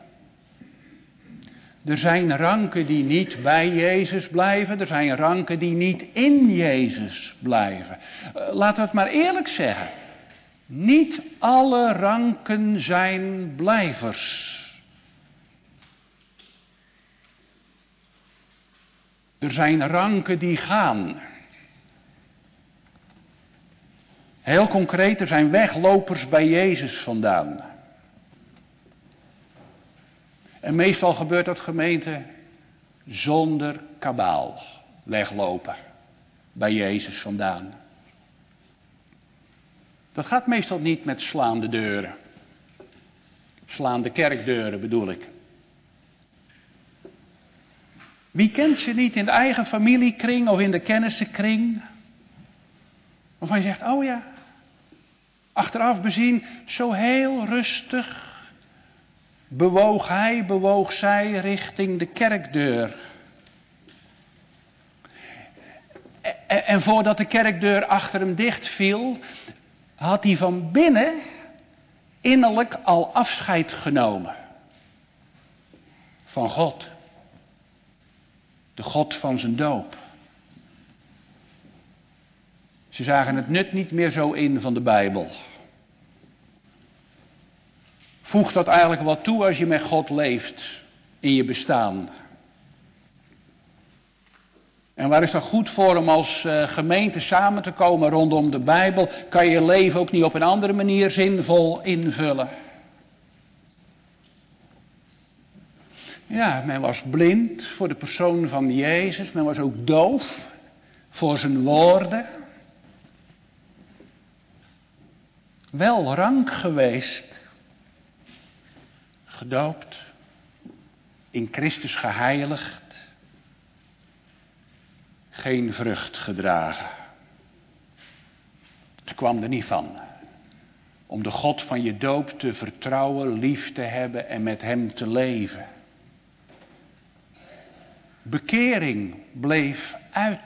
Er zijn ranken die niet bij Jezus blijven. Er zijn ranken die niet in Jezus blijven. Uh, laten we het maar eerlijk zeggen. Niet alle ranken zijn blijvers. Er zijn ranken die gaan. Heel concreet, er zijn weglopers bij Jezus vandaan. En meestal gebeurt dat, gemeente, zonder kabaal. Weglopen bij Jezus vandaan. Dat gaat meestal niet met slaande deuren. Slaande kerkdeuren bedoel ik. Wie kent ze niet in de eigen familiekring of in de kennissenkring? Waarvan je zegt, oh ja, achteraf bezien, zo heel rustig bewoog hij, bewoog zij richting de kerkdeur. En, en voordat de kerkdeur achter hem dicht viel, had hij van binnen innerlijk al afscheid genomen van God. De God van zijn doop. Ze zagen het nut niet meer zo in van de Bijbel. Voegt dat eigenlijk wat toe als je met God leeft in je bestaan? En waar is dat goed voor om als uh, gemeente samen te komen rondom de Bijbel? Kan je je leven ook niet op een andere manier zinvol invullen? Ja, men was blind voor de persoon van Jezus. Men was ook doof voor zijn woorden. Wel rank geweest. Gedoopt. In Christus geheiligd. Geen vrucht gedragen. Het kwam er niet van. Om de God van je doop te vertrouwen, lief te hebben en met hem te leven. Bekering bleef uit.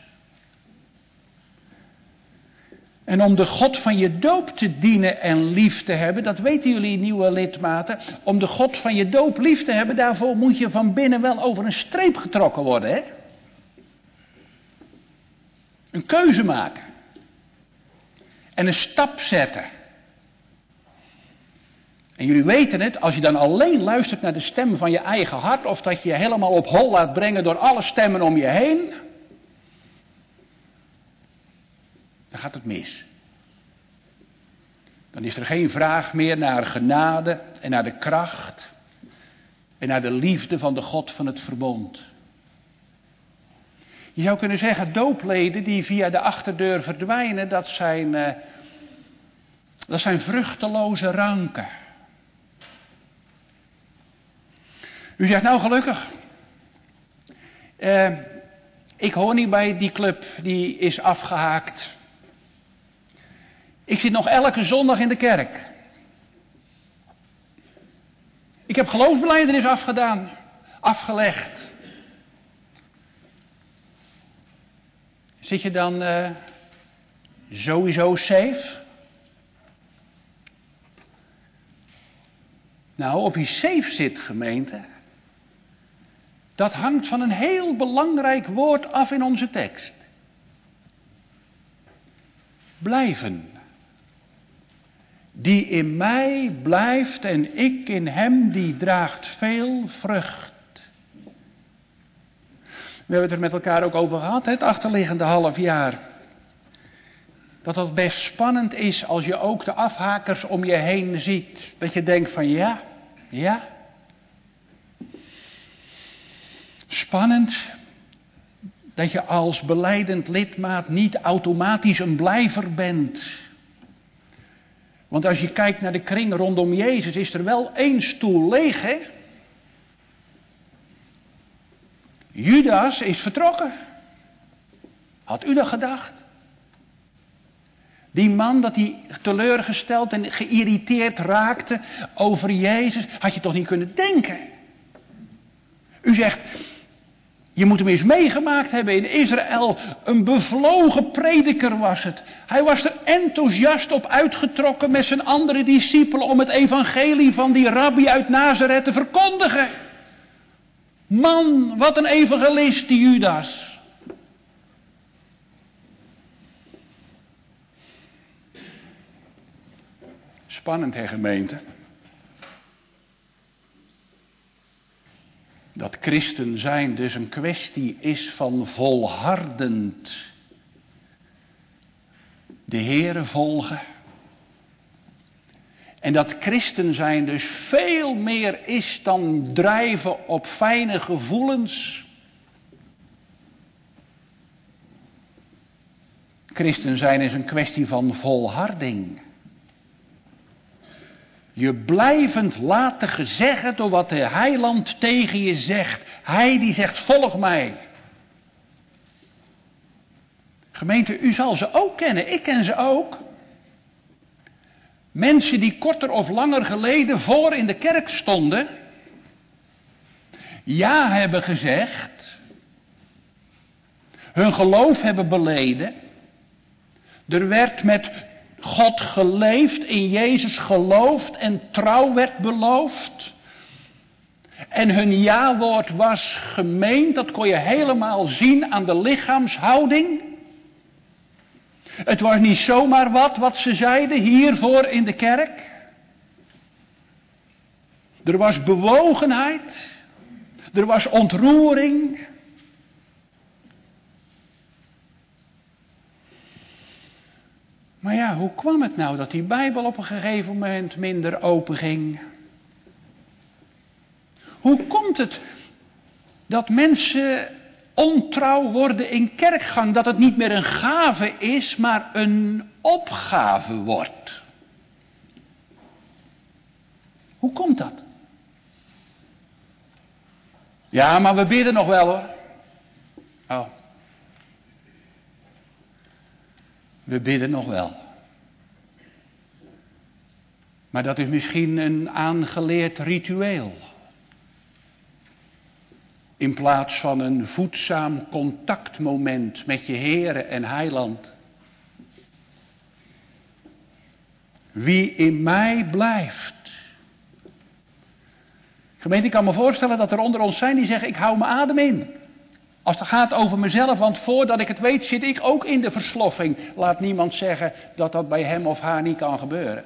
En om de God van je doop te dienen en lief te hebben, dat weten jullie nieuwe lidmaten, om de God van je doop lief te hebben, daarvoor moet je van binnen wel over een streep getrokken worden, hè? Een keuze maken. En een stap zetten. En jullie weten het, als je dan alleen luistert naar de stem van je eigen hart, of dat je je helemaal op hol laat brengen door alle stemmen om je heen, dan gaat het mis. Dan is er geen vraag meer naar genade en naar de kracht en naar de liefde van de God van het verbond. Je zou kunnen zeggen, doopleden die via de achterdeur verdwijnen, dat zijn, uh, dat zijn vruchteloze ranken. U zegt, nou gelukkig, uh, ik hoor niet bij die club, die is afgehaakt. Ik zit nog elke zondag in de kerk. Ik heb geloofsbelijdenis afgedaan, afgelegd. Zit je dan uh, sowieso safe? Nou, of je safe zit, gemeente, dat hangt van een heel belangrijk woord af in onze tekst. Blijven. Die in mij blijft en ik in hem, die draagt veel vrucht. We hebben het er met elkaar ook over gehad, het achterliggende half jaar. Dat dat best spannend is als je ook de afhakers om je heen ziet. Dat je denkt van ja, ja. Spannend dat je als belijdend lidmaat niet automatisch een blijver bent. Want als je kijkt naar de kring rondom Jezus, is er wel één stoel leeg, hè? Judas is vertrokken. Had u dat gedacht? Die man dat hij teleurgesteld en geïrriteerd raakte over Jezus, had je toch niet kunnen denken? U zegt, je moet hem eens meegemaakt hebben in Israël. Een bevlogen prediker was het. Hij was er enthousiast op uitgetrokken met zijn andere discipelen om het evangelie van die rabbi uit Nazareth te verkondigen. Man, wat een evangelist die Judas. Spannend, hè, gemeente. Dat christen zijn dus een kwestie is van volhardend de Heere volgen. En dat christen zijn dus veel meer is dan drijven op fijne gevoelens. Christen zijn is een kwestie van volharding. Je blijvend laten gezeggen door wat de heiland tegen je zegt. Hij die zegt, volg mij. Gemeente, u zal ze ook kennen. Ik ken ze ook. Mensen die korter of langer geleden voor in de kerk stonden. Ja hebben gezegd. Hun geloof hebben beleden. Er werd met God geleefd, in Jezus geloofd en trouw werd beloofd. En hun ja-woord was gemeend, dat kon je helemaal zien aan de lichaamshouding. Het was niet zomaar wat, wat ze zeiden hiervoor in de kerk. Er was bewogenheid, er was ontroering. Maar ja, hoe kwam het nou dat die Bijbel op een gegeven moment minder open ging? Hoe komt het dat mensen ontrouw worden in kerkgang? Dat het niet meer een gave is, maar een opgave wordt? Hoe komt dat? Ja, maar we bidden nog wel hoor. Oh. We bidden nog wel. Maar dat is misschien een aangeleerd ritueel. In plaats van een voedzaam contactmoment met je Heere en Heiland. Wie in mij blijft. Gemeente, ik kan me voorstellen dat er onder ons zijn die zeggen, ik hou mijn adem in. Als het gaat over mezelf, want voordat ik het weet zit ik ook in de versloffing. Laat niemand zeggen dat dat bij hem of haar niet kan gebeuren.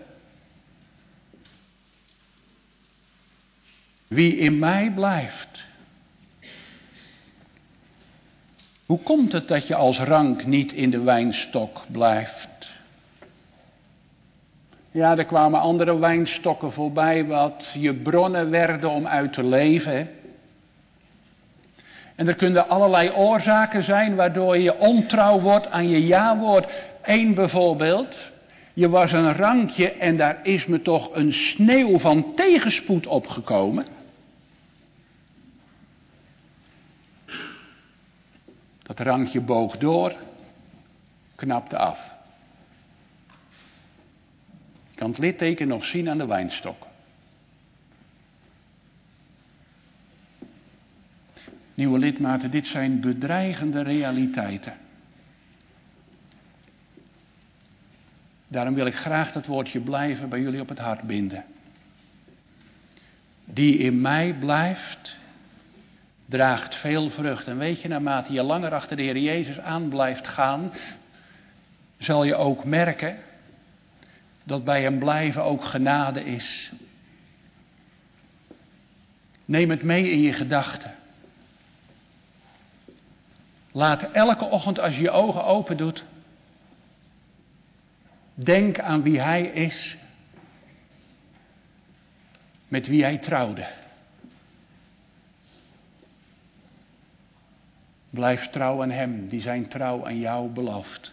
Wie in mij blijft. Hoe komt het dat je als rank niet in de wijnstok blijft? Ja, er kwamen andere wijnstokken voorbij wat je bronnen werden om uit te leven. En er kunnen allerlei oorzaken zijn waardoor je ontrouw wordt aan je ja-woord. Eén bijvoorbeeld, je was een rankje en daar is me toch een sneeuw van tegenspoed opgekomen. Dat rankje boog door, knapte af. Je kan het litteken nog zien aan de wijnstok. Nieuwe lidmaten, dit zijn bedreigende realiteiten. Daarom wil ik graag dat woordje blijven bij jullie op het hart binden. Die in mij blijft, draagt veel vrucht. En weet je, naarmate je langer achter de Heer Jezus aan blijft gaan, zal je ook merken dat bij hem blijven ook genade is. Neem het mee in je gedachten. Laat elke ochtend als je je ogen open doet, denk aan wie hij is, met wie hij trouwde. Blijf trouw aan hem, die zijn trouw aan jou belooft.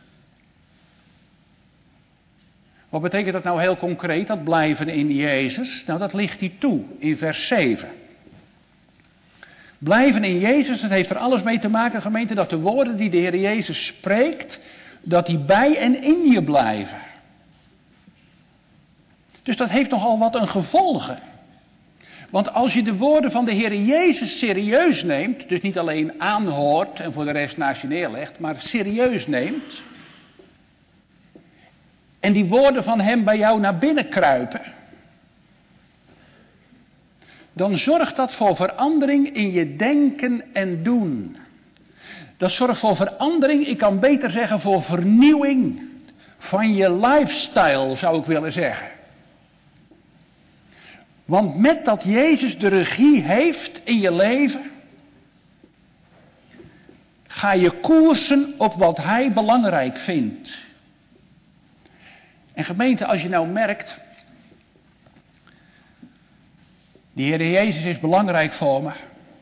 Wat betekent dat nou heel concreet, dat blijven in Jezus? Nou, dat ligt hij toe in vers zeven. Blijven in Jezus, dat heeft er alles mee te maken, gemeente, dat de woorden die de Heer Jezus spreekt, dat die bij en in je blijven. Dus dat heeft nogal wat een gevolgen. Want als je de woorden van de Heer Jezus serieus neemt, dus niet alleen aanhoort en voor de rest naast je neerlegt, maar serieus neemt, en die woorden van hem bij jou naar binnen kruipen, dan zorgt dat voor verandering in je denken en doen. Dat zorgt voor verandering, ik kan beter zeggen voor vernieuwing van je lifestyle, zou ik willen zeggen. Want met dat Jezus de regie heeft in je leven, ga je koersen op wat hij belangrijk vindt. En gemeente, als je nou merkt, die Heer Jezus is belangrijk voor me,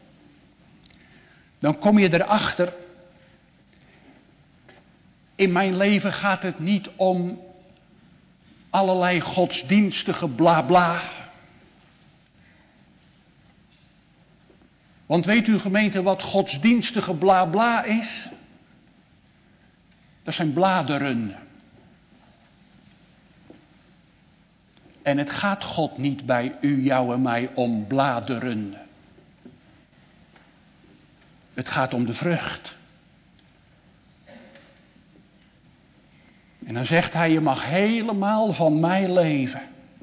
dan kom je erachter, in mijn leven gaat het niet om allerlei godsdienstige bla bla. Want weet u gemeente wat godsdienstige bla bla is? Dat zijn bladeren. En het gaat God niet bij u, jou en mij om bladeren. Het gaat om de vrucht. En dan zegt hij, je mag helemaal van mij leven.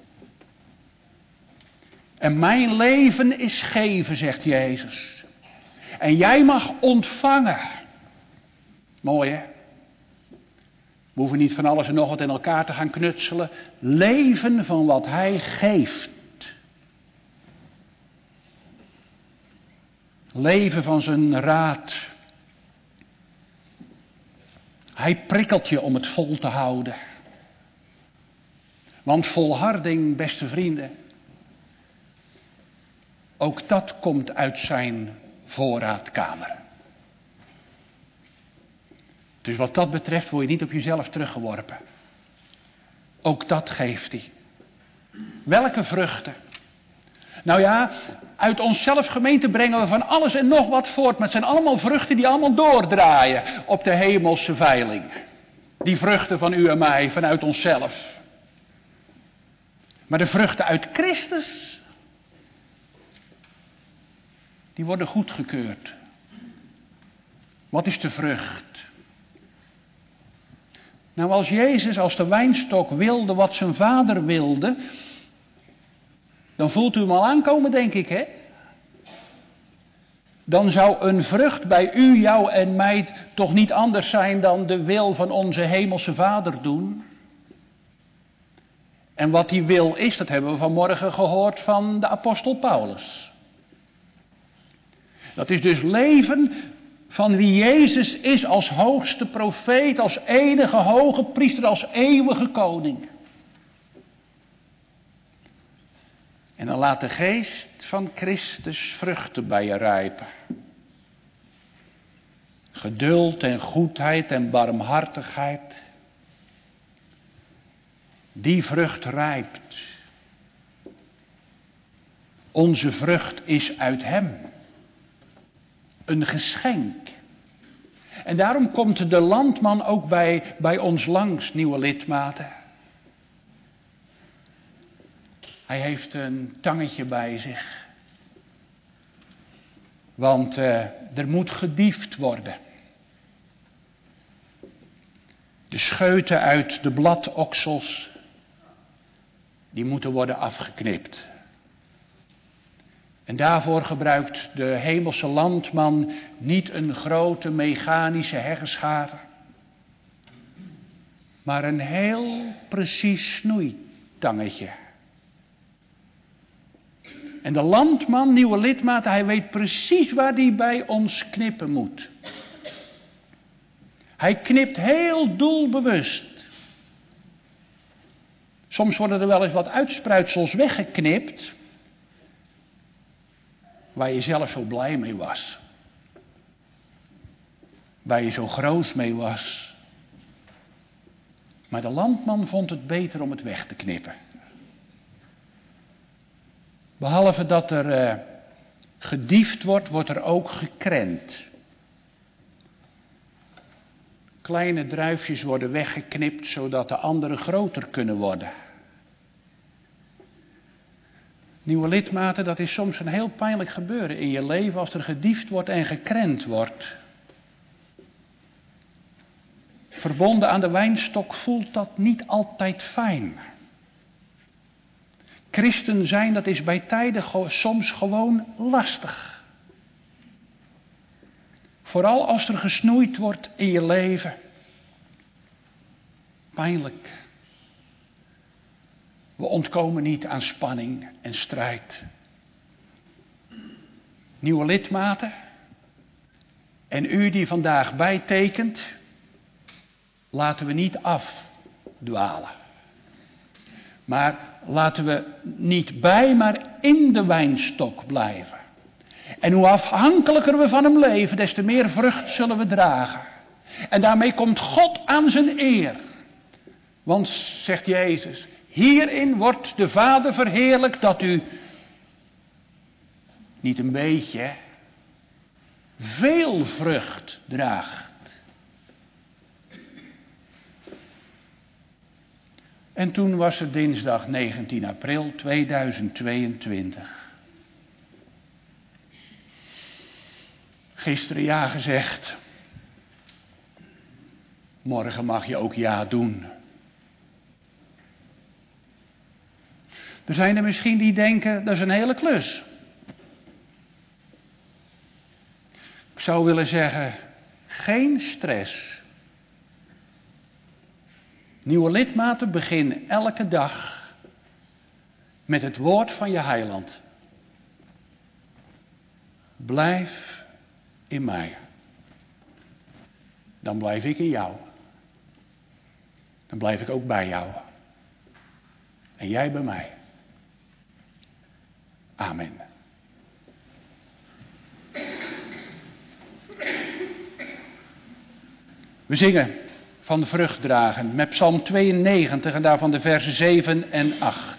En mijn leven is geven, zegt Jezus. En jij mag ontvangen. Mooi hè? We hoeven niet van alles en nog wat in elkaar te gaan knutselen. Leven van wat hij geeft. Leven van zijn raad. Hij prikkelt je om het vol te houden. Want volharding, beste vrienden, ook dat komt uit zijn voorraadkamer. Dus wat dat betreft word je niet op jezelf teruggeworpen. Ook dat geeft hij. Welke vruchten? Nou ja, uit onszelf gemeente brengen we van alles en nog wat voort. Maar het zijn allemaal vruchten die allemaal doordraaien op de hemelse veiling. Die vruchten van u en mij, vanuit onszelf. Maar de vruchten uit Christus, die worden goedgekeurd. Wat is de vrucht? Nou, als Jezus als de wijnstok wilde wat zijn vader wilde, dan voelt u hem al aankomen, denk ik, hè? Dan zou een vrucht bij u, jou en mij toch niet anders zijn dan de wil van onze hemelse Vader doen. En wat die wil is, dat hebben we vanmorgen gehoord van de apostel Paulus. Dat is dus leven van wie Jezus is als hoogste profeet, als enige hoge priester, als eeuwige koning. En dan laat de geest van Christus vruchten bij je rijpen. Geduld en goedheid en barmhartigheid. Die vrucht rijpt. Onze vrucht is uit hem. Een geschenk. En daarom komt de landman ook bij, bij ons langs, nieuwe lidmaten. Hij heeft een tangetje bij zich. Want uh, er moet gediefd worden. De scheuten uit de bladoksels, die moeten worden afgeknipt. En daarvoor gebruikt de hemelse landman niet een grote mechanische heggenschaar, maar een heel precies snoeitangetje. En de landman, nieuwe lidmaat, hij weet precies waar hij bij ons knippen moet. Hij knipt heel doelbewust. Soms worden er wel eens wat uitspruitsels weggeknipt, waar je zelf zo blij mee was. Waar je zo groot mee was. Maar de landman vond het beter om het weg te knippen. Behalve dat er uh, gediefd wordt, wordt er ook gekrend. Kleine druifjes worden weggeknipt, zodat de andere groter kunnen worden. Nieuwe lidmaten, dat is soms een heel pijnlijk gebeuren in je leven als er gediefd wordt en gekrend wordt. Verbonden aan de wijnstok voelt dat niet altijd fijn. Christen zijn, dat is bij tijden soms gewoon lastig. Vooral als er gesnoeid wordt in je leven. Pijnlijk. We ontkomen niet aan spanning en strijd. Nieuwe lidmaten. En u die vandaag bijtekent, laten we niet afdwalen. Maar laten we niet bij, maar in de wijnstok blijven. En hoe afhankelijker we van hem leven, des te meer vrucht zullen we dragen. En daarmee komt God aan zijn eer. Want, zegt Jezus, Hierin wordt de Vader verheerlijkt dat u niet een beetje, veel vrucht draagt. En toen was het dinsdag negentien april tweeduizend tweeëntwintig. Gisteren ja gezegd. Morgen mag je ook ja doen. Er zijn er misschien die denken, dat is een hele klus. Ik zou willen zeggen, geen stress. Nieuwe lidmaten, begin elke dag met het woord van je heiland. Blijf in mij. Dan blijf ik in jou. Dan blijf ik ook bij jou. En jij bij mij. Amen. We zingen van vrucht dragen met Psalm tweeënnegentig en daarvan de versen zeven en acht.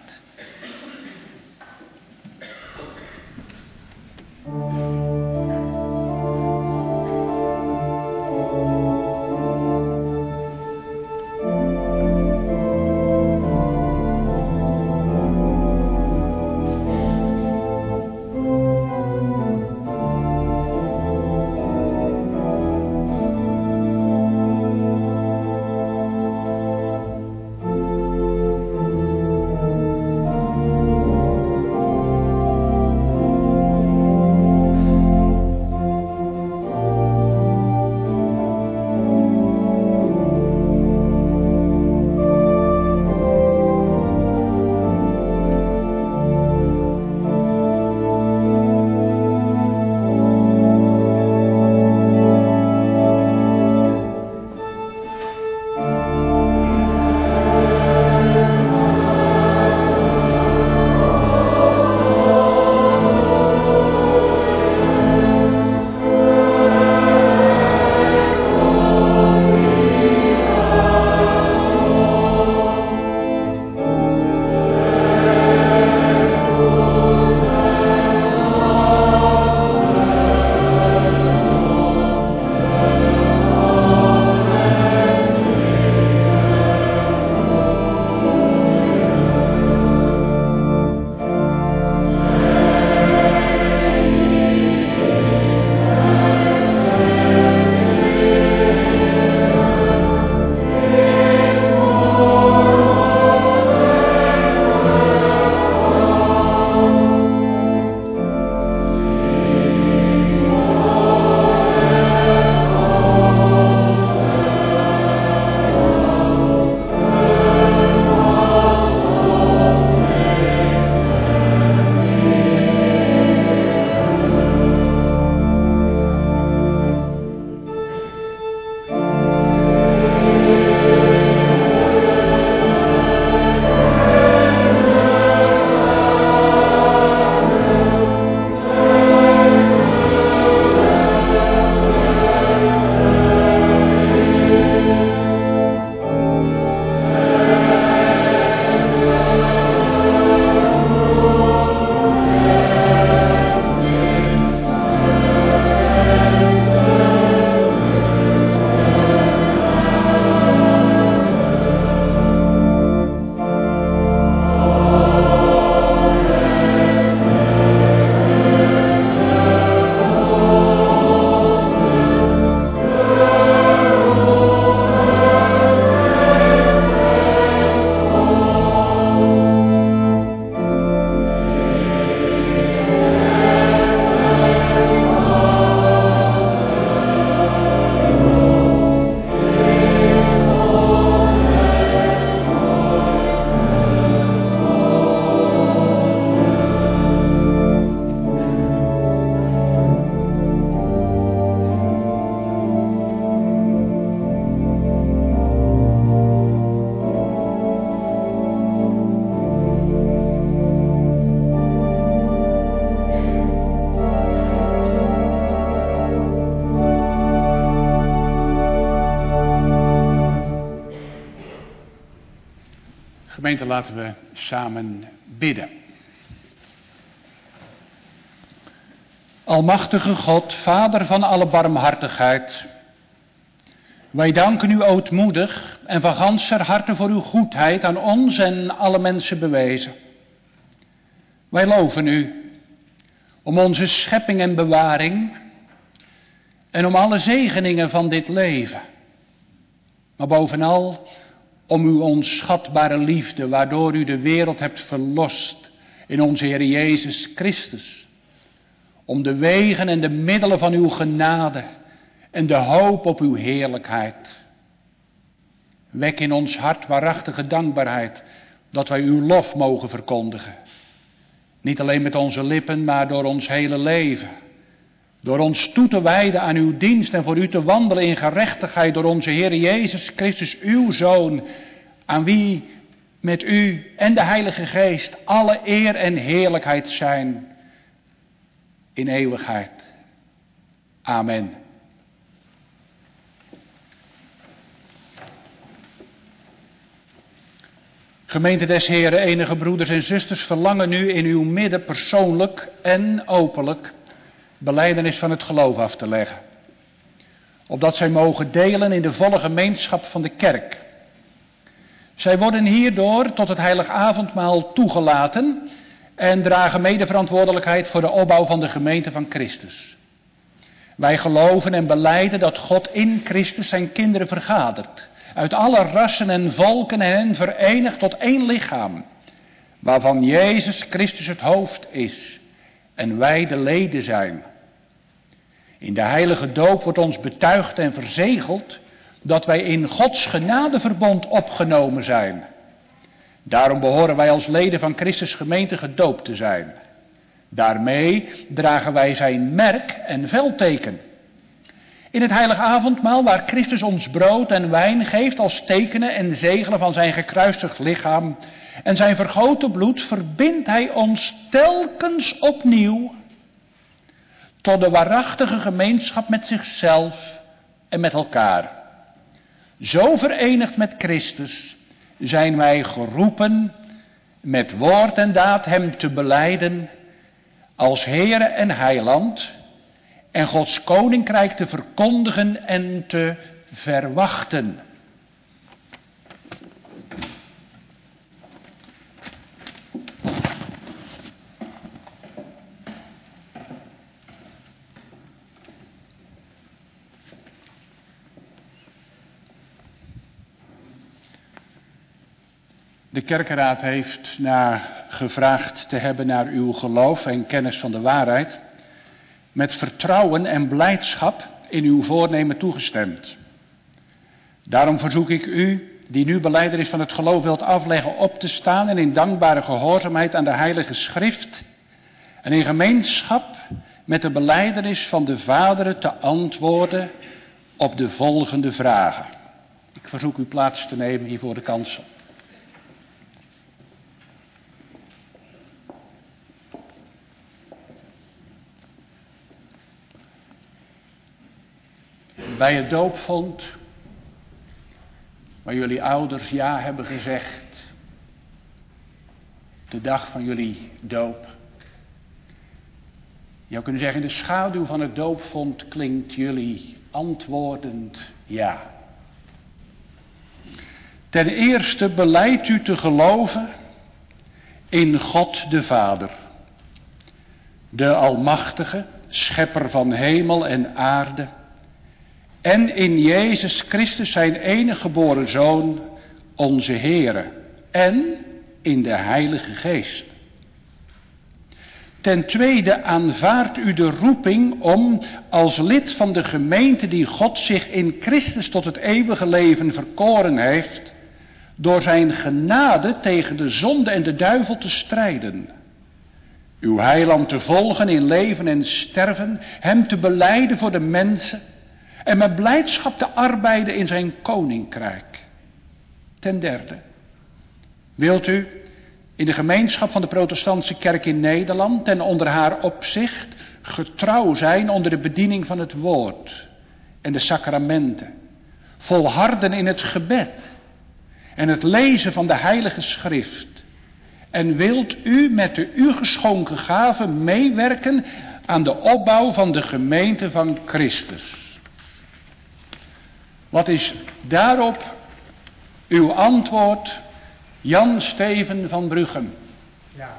Gemeente, laten we samen bidden. Almachtige God, Vader van alle barmhartigheid, wij danken u ootmoedig en van ganser harte voor uw goedheid aan ons en alle mensen bewezen. Wij loven u om onze schepping en bewaring en om alle zegeningen van dit leven. Maar bovenal om uw onschatbare liefde, waardoor u de wereld hebt verlost in onze Heer Jezus Christus. Om de wegen en de middelen van uw genade en de hoop op uw heerlijkheid. Wek in ons hart waarachtige dankbaarheid, dat wij uw lof mogen verkondigen. Niet alleen met onze lippen, maar door ons hele leven. Door ons toe te wijden aan uw dienst en voor u te wandelen in gerechtigheid door onze Heer Jezus Christus, uw Zoon, aan wie met u en de Heilige Geest alle eer en heerlijkheid zijn in eeuwigheid. Amen. Gemeente des Heren, enige broeders en zusters, verlangen nu in uw midden persoonlijk en openlijk belijdenis van het geloof af te leggen. Opdat zij mogen delen in de volle gemeenschap van de kerk. Zij worden hierdoor tot het heilig avondmaal toegelaten en dragen medeverantwoordelijkheid voor de opbouw van de gemeente van Christus. Wij geloven en belijden dat God in Christus zijn kinderen vergadert. Uit alle rassen en volken en hen verenigt tot één lichaam. Waarvan Jezus Christus het hoofd is en wij de leden zijn. In de heilige doop wordt ons betuigd en verzegeld dat wij in Gods genadeverbond opgenomen zijn. Daarom behoren wij als leden van Christus gemeente gedoopt te zijn. Daarmee dragen wij zijn merk en veldteken. In het heilige avondmaal, waar Christus ons brood en wijn geeft als tekenen en zegelen van zijn gekruisigd lichaam en zijn vergoten bloed, verbindt hij ons telkens opnieuw tot de waarachtige gemeenschap met zichzelf en met elkaar. Zo verenigd met Christus zijn wij geroepen met woord en daad hem te belijden als Heere en Heiland en Gods koninkrijk te verkondigen en te verwachten. De kerkenraad heeft na gevraagd te hebben naar uw geloof en kennis van de waarheid, met vertrouwen en blijdschap in uw voornemen toegestemd. Daarom verzoek ik u, die nu belijdenis van het geloof wilt afleggen, op te staan en in dankbare gehoorzaamheid aan de Heilige Schrift en in gemeenschap met de belijdenis van de vaderen te antwoorden op de volgende vragen. Ik verzoek u plaats te nemen hier voor de kansel. Bij het doopvond, waar jullie ouders ja hebben gezegd, de dag van jullie doop. Je zou kunnen zeggen, in de schaduw van het doopvond klinkt jullie antwoordend ja. Ten eerste belijdt u te geloven in God de Vader, de Almachtige, schepper van hemel en aarde, en in Jezus Christus zijn enige geboren Zoon, onze Heere, en in de Heilige Geest. Ten tweede aanvaardt u de roeping om als lid van de gemeente die God zich in Christus tot het eeuwige leven verkoren heeft, door zijn genade tegen de zonde en de duivel te strijden. Uw heiland te volgen in leven en sterven, hem te belijden voor de mensen en met blijdschap te arbeiden in zijn koninkrijk. Ten derde, wilt u in de gemeenschap van de protestantse kerk in Nederland en onder haar opzicht getrouw zijn onder de bediening van het woord en de sacramenten, volharden in het gebed en het lezen van de Heilige Schrift. En wilt u met de u geschonken gaven meewerken aan de opbouw van de gemeente van Christus? Wat is daarop uw antwoord, Jan Steven van Bruchem? Ja.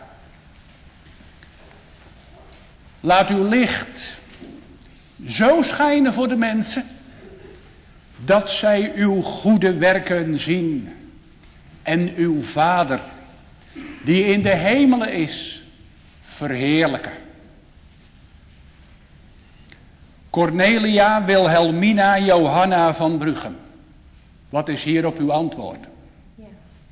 Laat uw licht zo schijnen voor de mensen, dat zij uw goede werken zien en uw Vader, die in de hemelen is, verheerlijken. Cornelia Wilhelmina Johanna van Bruchem. Wat is hierop uw antwoord? Ja.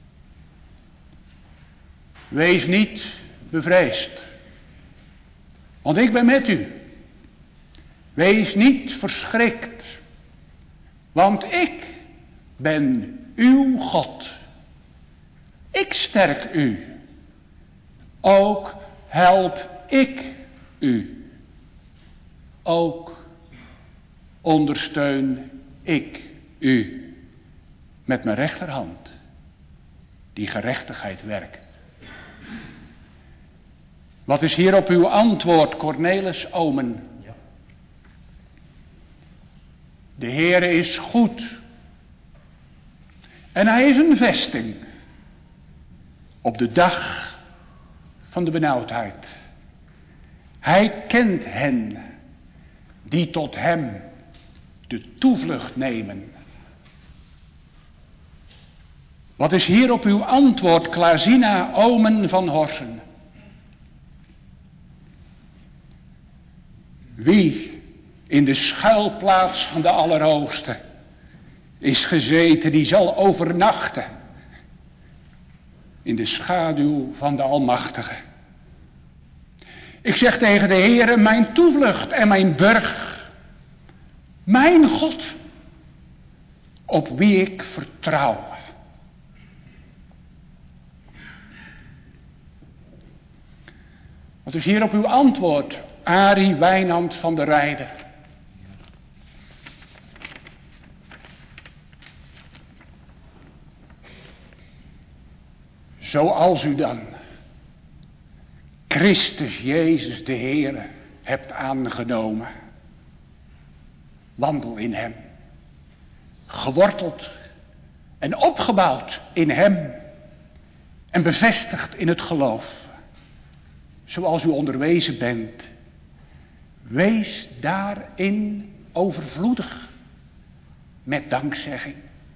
Wees niet bevreesd, want ik ben met u. Wees niet verschrikt, want ik ben uw God. Ik sterk u. Ook help ik u. Ook ondersteun ik u met mijn rechterhand, die gerechtigheid werkt. Wat is hierop uw antwoord, Cornelis Omen? Ja. De Heere is goed. En hij is een vesting op de dag van de benauwdheid. Hij kent hen die tot hem de toevlucht nemen. Wat is hierop uw antwoord, Klaasina Omen van Horsen? Wie in de schuilplaats van de Allerhoogste is gezeten, die zal overnachten in de schaduw van de Almachtige. Ik zeg tegen de Heere, mijn toevlucht en mijn burg, mijn God, op wie ik vertrouw. Wat is hier op uw antwoord, Arie Wijnand van der Rijden? Zoals u dan Christus Jezus de Heere hebt aangenomen, wandel in hem, geworteld en opgebouwd in hem en bevestigd in het geloof, zoals u onderwezen bent. Wees daarin overvloedig met dankzegging.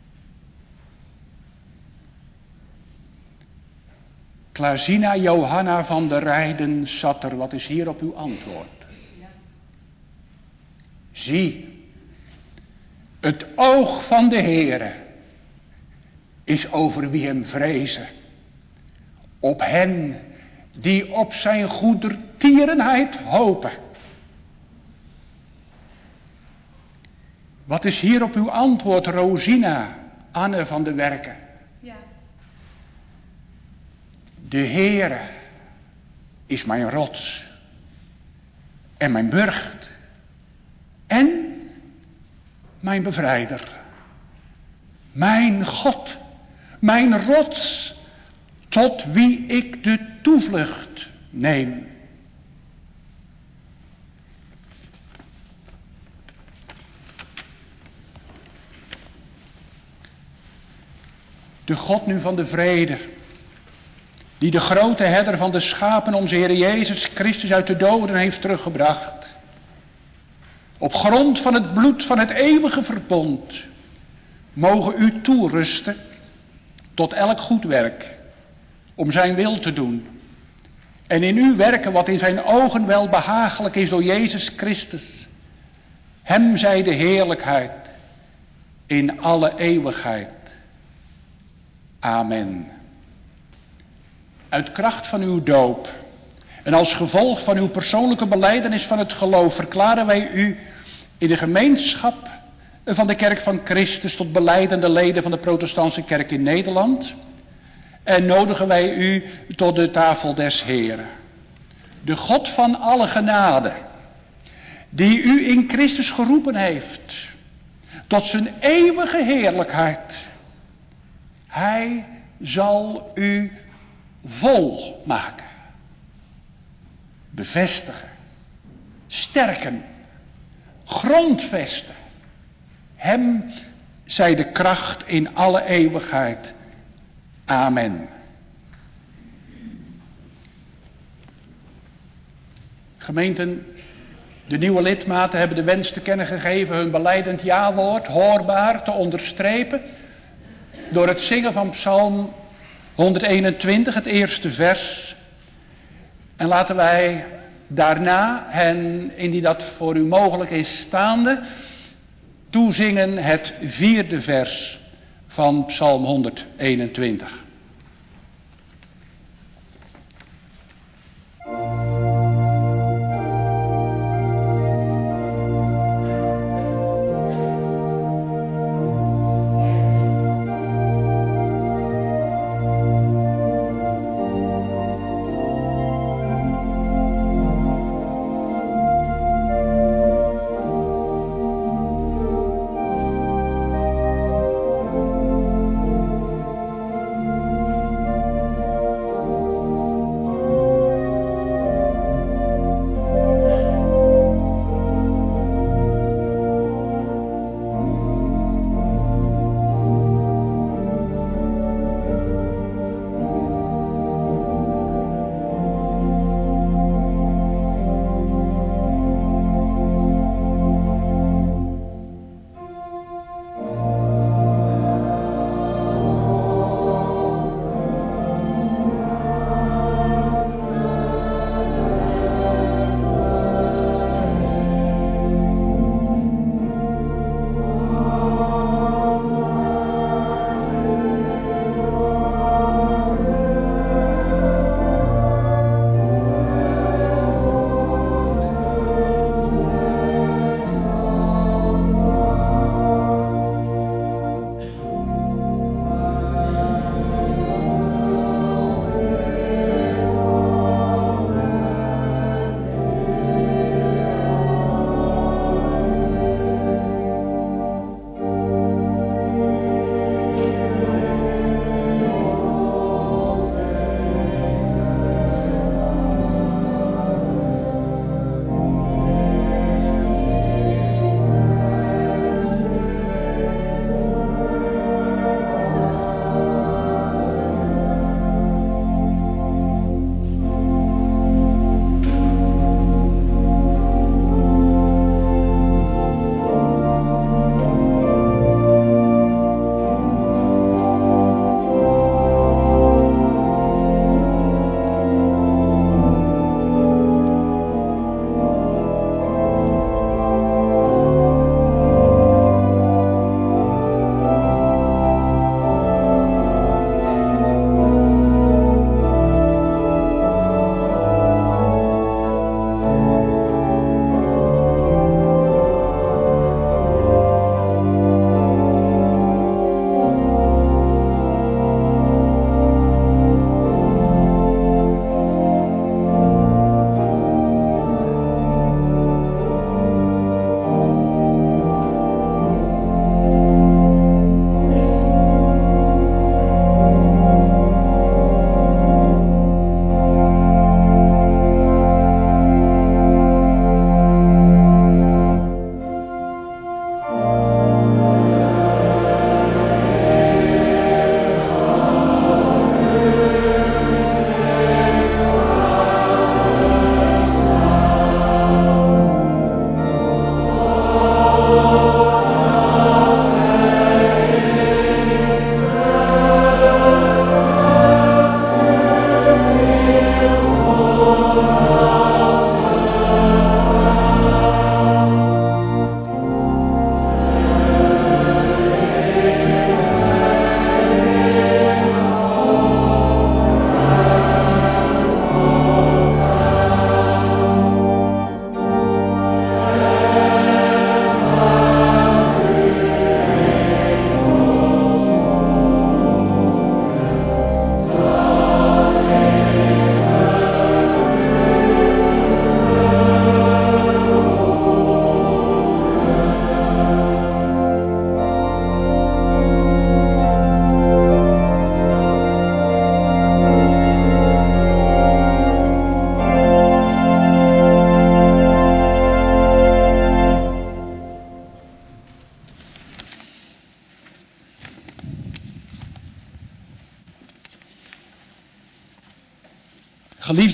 Klaasina Johanna van der Rijden zat er. Wat is hier op uw antwoord? Ja. Zie, het oog van de Heere is over wie hem vrezen. Op hen die op zijn goedertierenheid hopen. Wat is hier op uw antwoord, Rosina Anne van de Werken? Ja. De Heere is mijn rots en mijn burcht en mijn bevrijder. Mijn God, mijn rots, tot wie ik de toevlucht neem. De God nu van de vrede, die de grote herder van de schapen, onze Heer Jezus Christus uit de doden heeft teruggebracht, op grond van het bloed van het eeuwige verbond, mogen u toerusten tot elk goed werk, om zijn wil te doen, en in u werken wat in zijn ogen wel behagelijk is door Jezus Christus. Hem zij de heerlijkheid in alle eeuwigheid. Amen. Uit kracht van uw doop en als gevolg van uw persoonlijke belijdenis van het geloof verklaren wij u in de gemeenschap van de Kerk van Christus tot belijdende leden van de Protestantse Kerk in Nederland en nodigen wij u tot de tafel des Heren. De God van alle genade, die u in Christus geroepen heeft tot zijn eeuwige heerlijkheid. Hij zal u vol maken. Bevestigen. Sterken. Grondvesten. Hem zij de kracht in alle eeuwigheid. Amen. Gemeenten, de nieuwe lidmaten hebben de wens te kennen gegeven hun belijdend ja-woord hoorbaar te onderstrepen door het zingen van Psalm honderdeenentwintig, het eerste vers. En laten wij daarna hen, indien dat voor u mogelijk is staande, toezingen het vierde vers van Psalm honderdeenentwintig.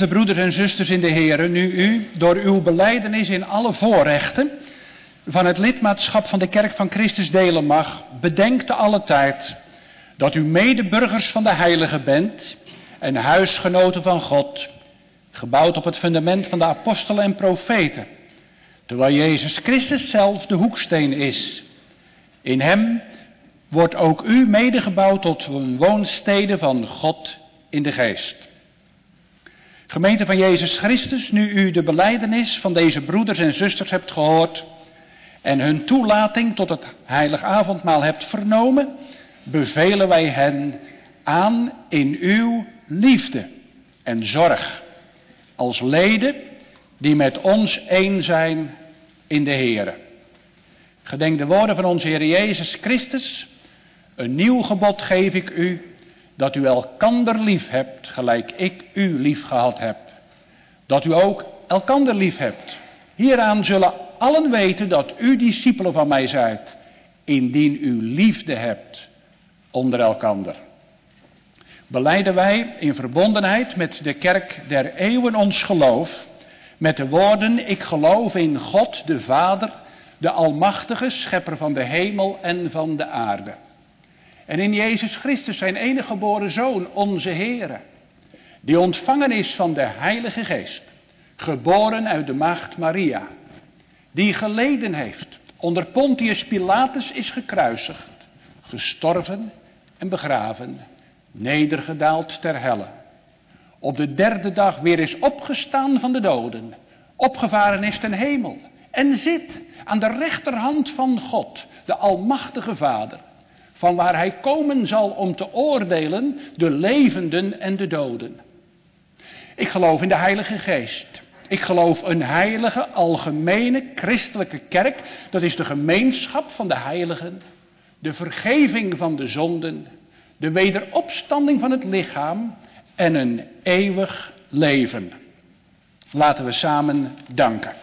Geliefde broeders en zusters in de Heere, nu u door uw belijdenis in alle voorrechten van het lidmaatschap van de kerk van Christus delen mag, bedenk te alle tijd dat u medeburgers van de heiligen bent en huisgenoten van God, gebouwd op het fundament van de apostelen en profeten, terwijl Jezus Christus zelf de hoeksteen is. In hem wordt ook u medegebouwd tot een woonstede van God in de geest. Gemeente van Jezus Christus, nu u de belijdenis van deze broeders en zusters hebt gehoord en hun toelating tot het heilig avondmaal hebt vernomen, bevelen wij hen aan in uw liefde en zorg, als leden die met ons één zijn in de Heere. Gedenk de woorden van onze Heer Jezus Christus. Een nieuw gebod geef ik u, dat u elkander lief hebt, gelijk ik u lief gehad heb. Dat u ook elkander lief hebt. Hieraan zullen allen weten dat u discipelen van mij zijt, indien u liefde hebt onder elkander. Belijden wij in verbondenheid met de kerk der eeuwen ons geloof, met de woorden: ik geloof in God de Vader, de almachtige schepper van de hemel en van de aarde. En in Jezus Christus zijn enige geboren Zoon, onze Heere, die ontvangen is van de Heilige Geest, geboren uit de maagd Maria, die geleden heeft, onder Pontius Pilatus is gekruisigd, gestorven en begraven, nedergedaald ter helle. Op de derde dag weer is opgestaan van de doden, opgevaren is ten hemel en zit aan de rechterhand van God, de almachtige Vader, van waar hij komen zal om te oordelen de levenden en de doden. Ik geloof in de Heilige Geest. Ik geloof een heilige, algemene, christelijke kerk. Dat is de gemeenschap van de heiligen, de vergeving van de zonden, de wederopstanding van het lichaam en een eeuwig leven. Laten we samen danken.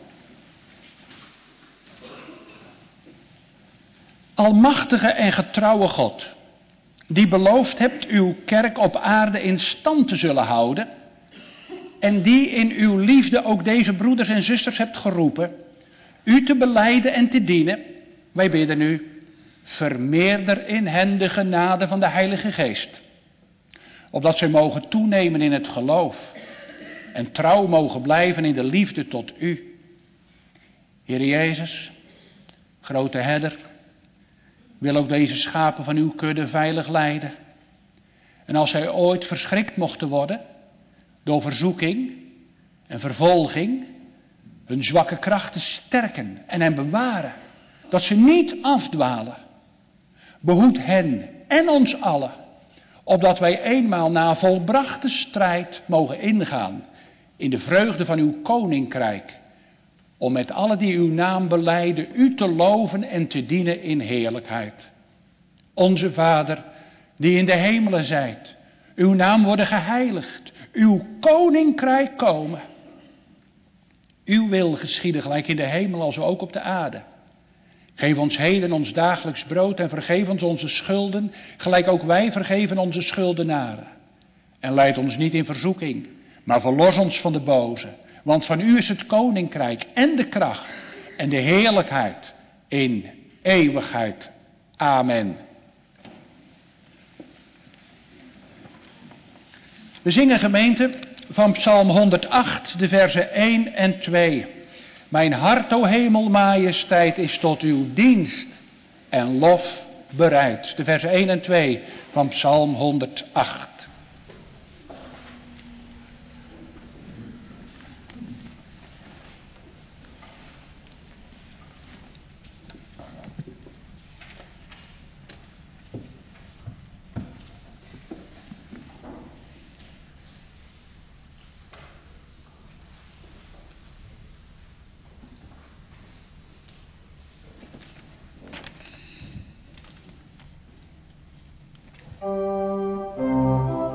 Almachtige en getrouwe God, die beloofd hebt uw kerk op aarde in stand te zullen houden, en die in uw liefde ook deze broeders en zusters hebt geroepen, u te belijden en te dienen, wij bidden u, vermeerder in hen de genade van de Heilige Geest, opdat zij mogen toenemen in het geloof en trouw mogen blijven in de liefde tot u. Heer Jezus, grote herder, wil ook deze schapen van uw kudde veilig leiden. En als zij ooit verschrikt mochten worden door verzoeking en vervolging, hun zwakke krachten sterken en hen bewaren, dat ze niet afdwalen. Behoed hen en ons allen, opdat wij eenmaal na volbrachte strijd mogen ingaan in de vreugde van uw koninkrijk, om met alle die uw naam belijden u te loven en te dienen in heerlijkheid. Onze Vader, die in de hemelen zijt, uw naam worden geheiligd, uw koninkrijk komen. Uw wil geschieden gelijk in de hemel als ook op de aarde. Geef ons heden ons dagelijks brood en vergeef ons onze schulden, gelijk ook wij vergeven onze schuldenaren. En leid ons niet in verzoeking, maar verlos ons van de boze. Want van u is het koninkrijk en de kracht en de heerlijkheid in eeuwigheid. Amen. We zingen, gemeente, van Psalm honderdacht, de versen één en twee. Mijn hart, o hemel, majesteit, is tot uw dienst en lof bereid. De versen één en twee van Psalm honderdacht. Thank you.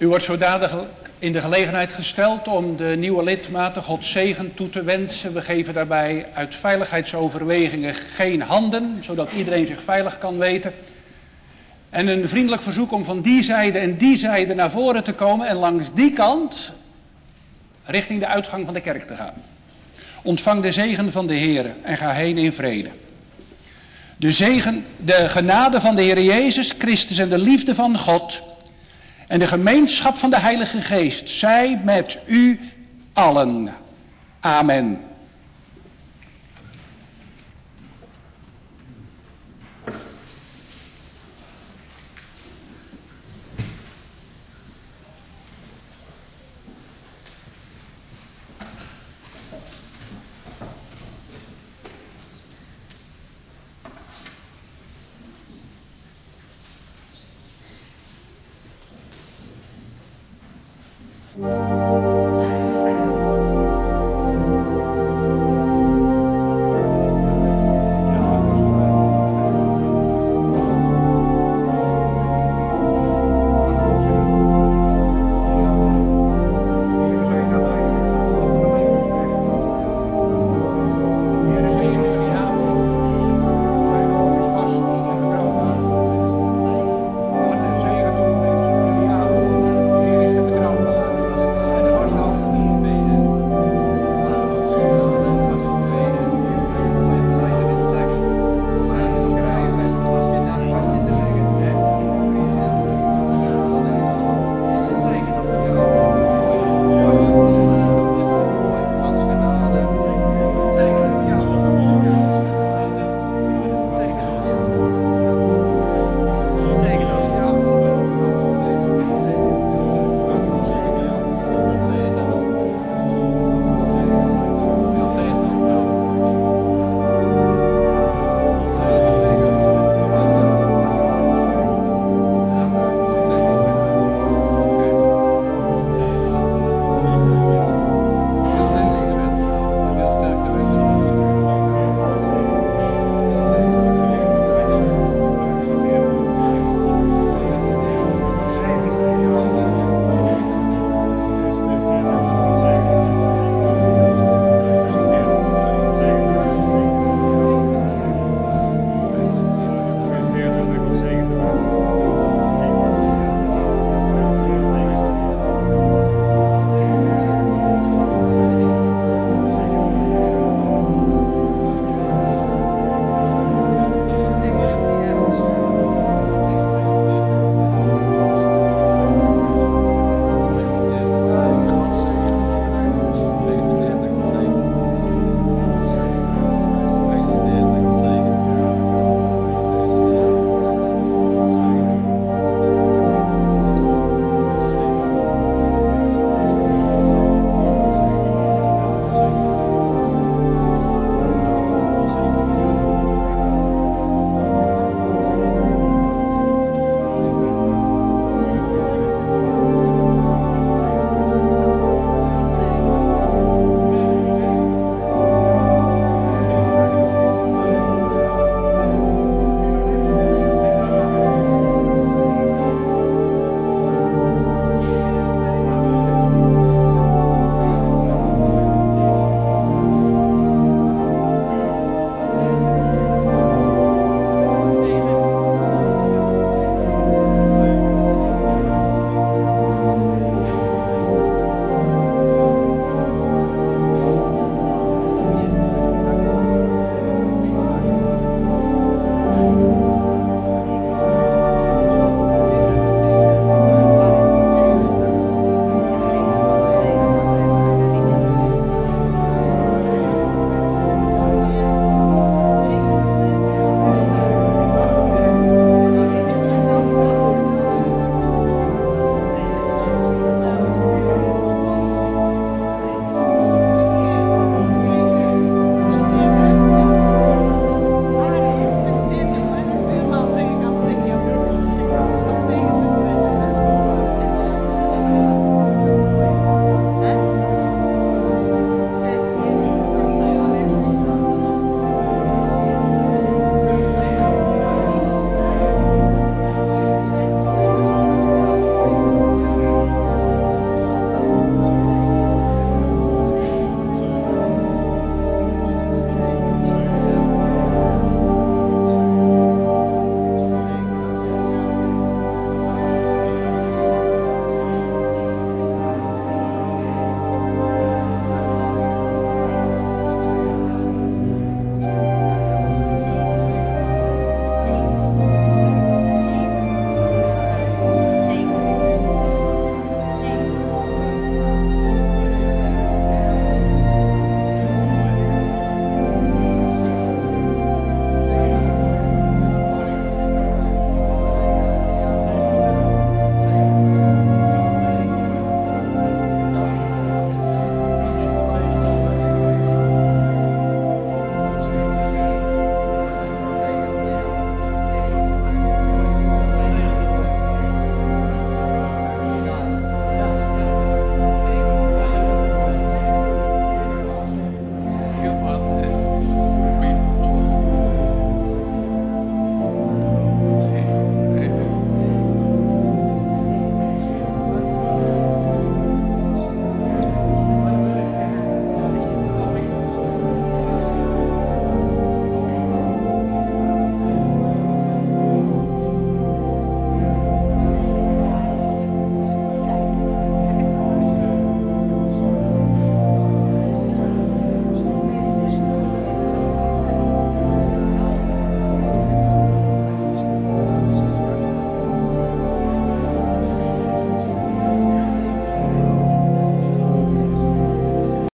U wordt zo dadelijk in de gelegenheid gesteld om de nieuwe lidmaten Gods zegen toe te wensen. We geven daarbij uit veiligheidsoverwegingen geen handen, zodat iedereen zich veilig kan weten. En een vriendelijk verzoek om van die zijde en die zijde naar voren te komen en langs die kant richting de uitgang van de kerk te gaan. Ontvang de zegen van de Heer en ga heen in vrede. De zegen, de genade van de Heer Jezus Christus en de liefde van God en de gemeenschap van de Heilige Geest zij met u allen. Amen. Thank you.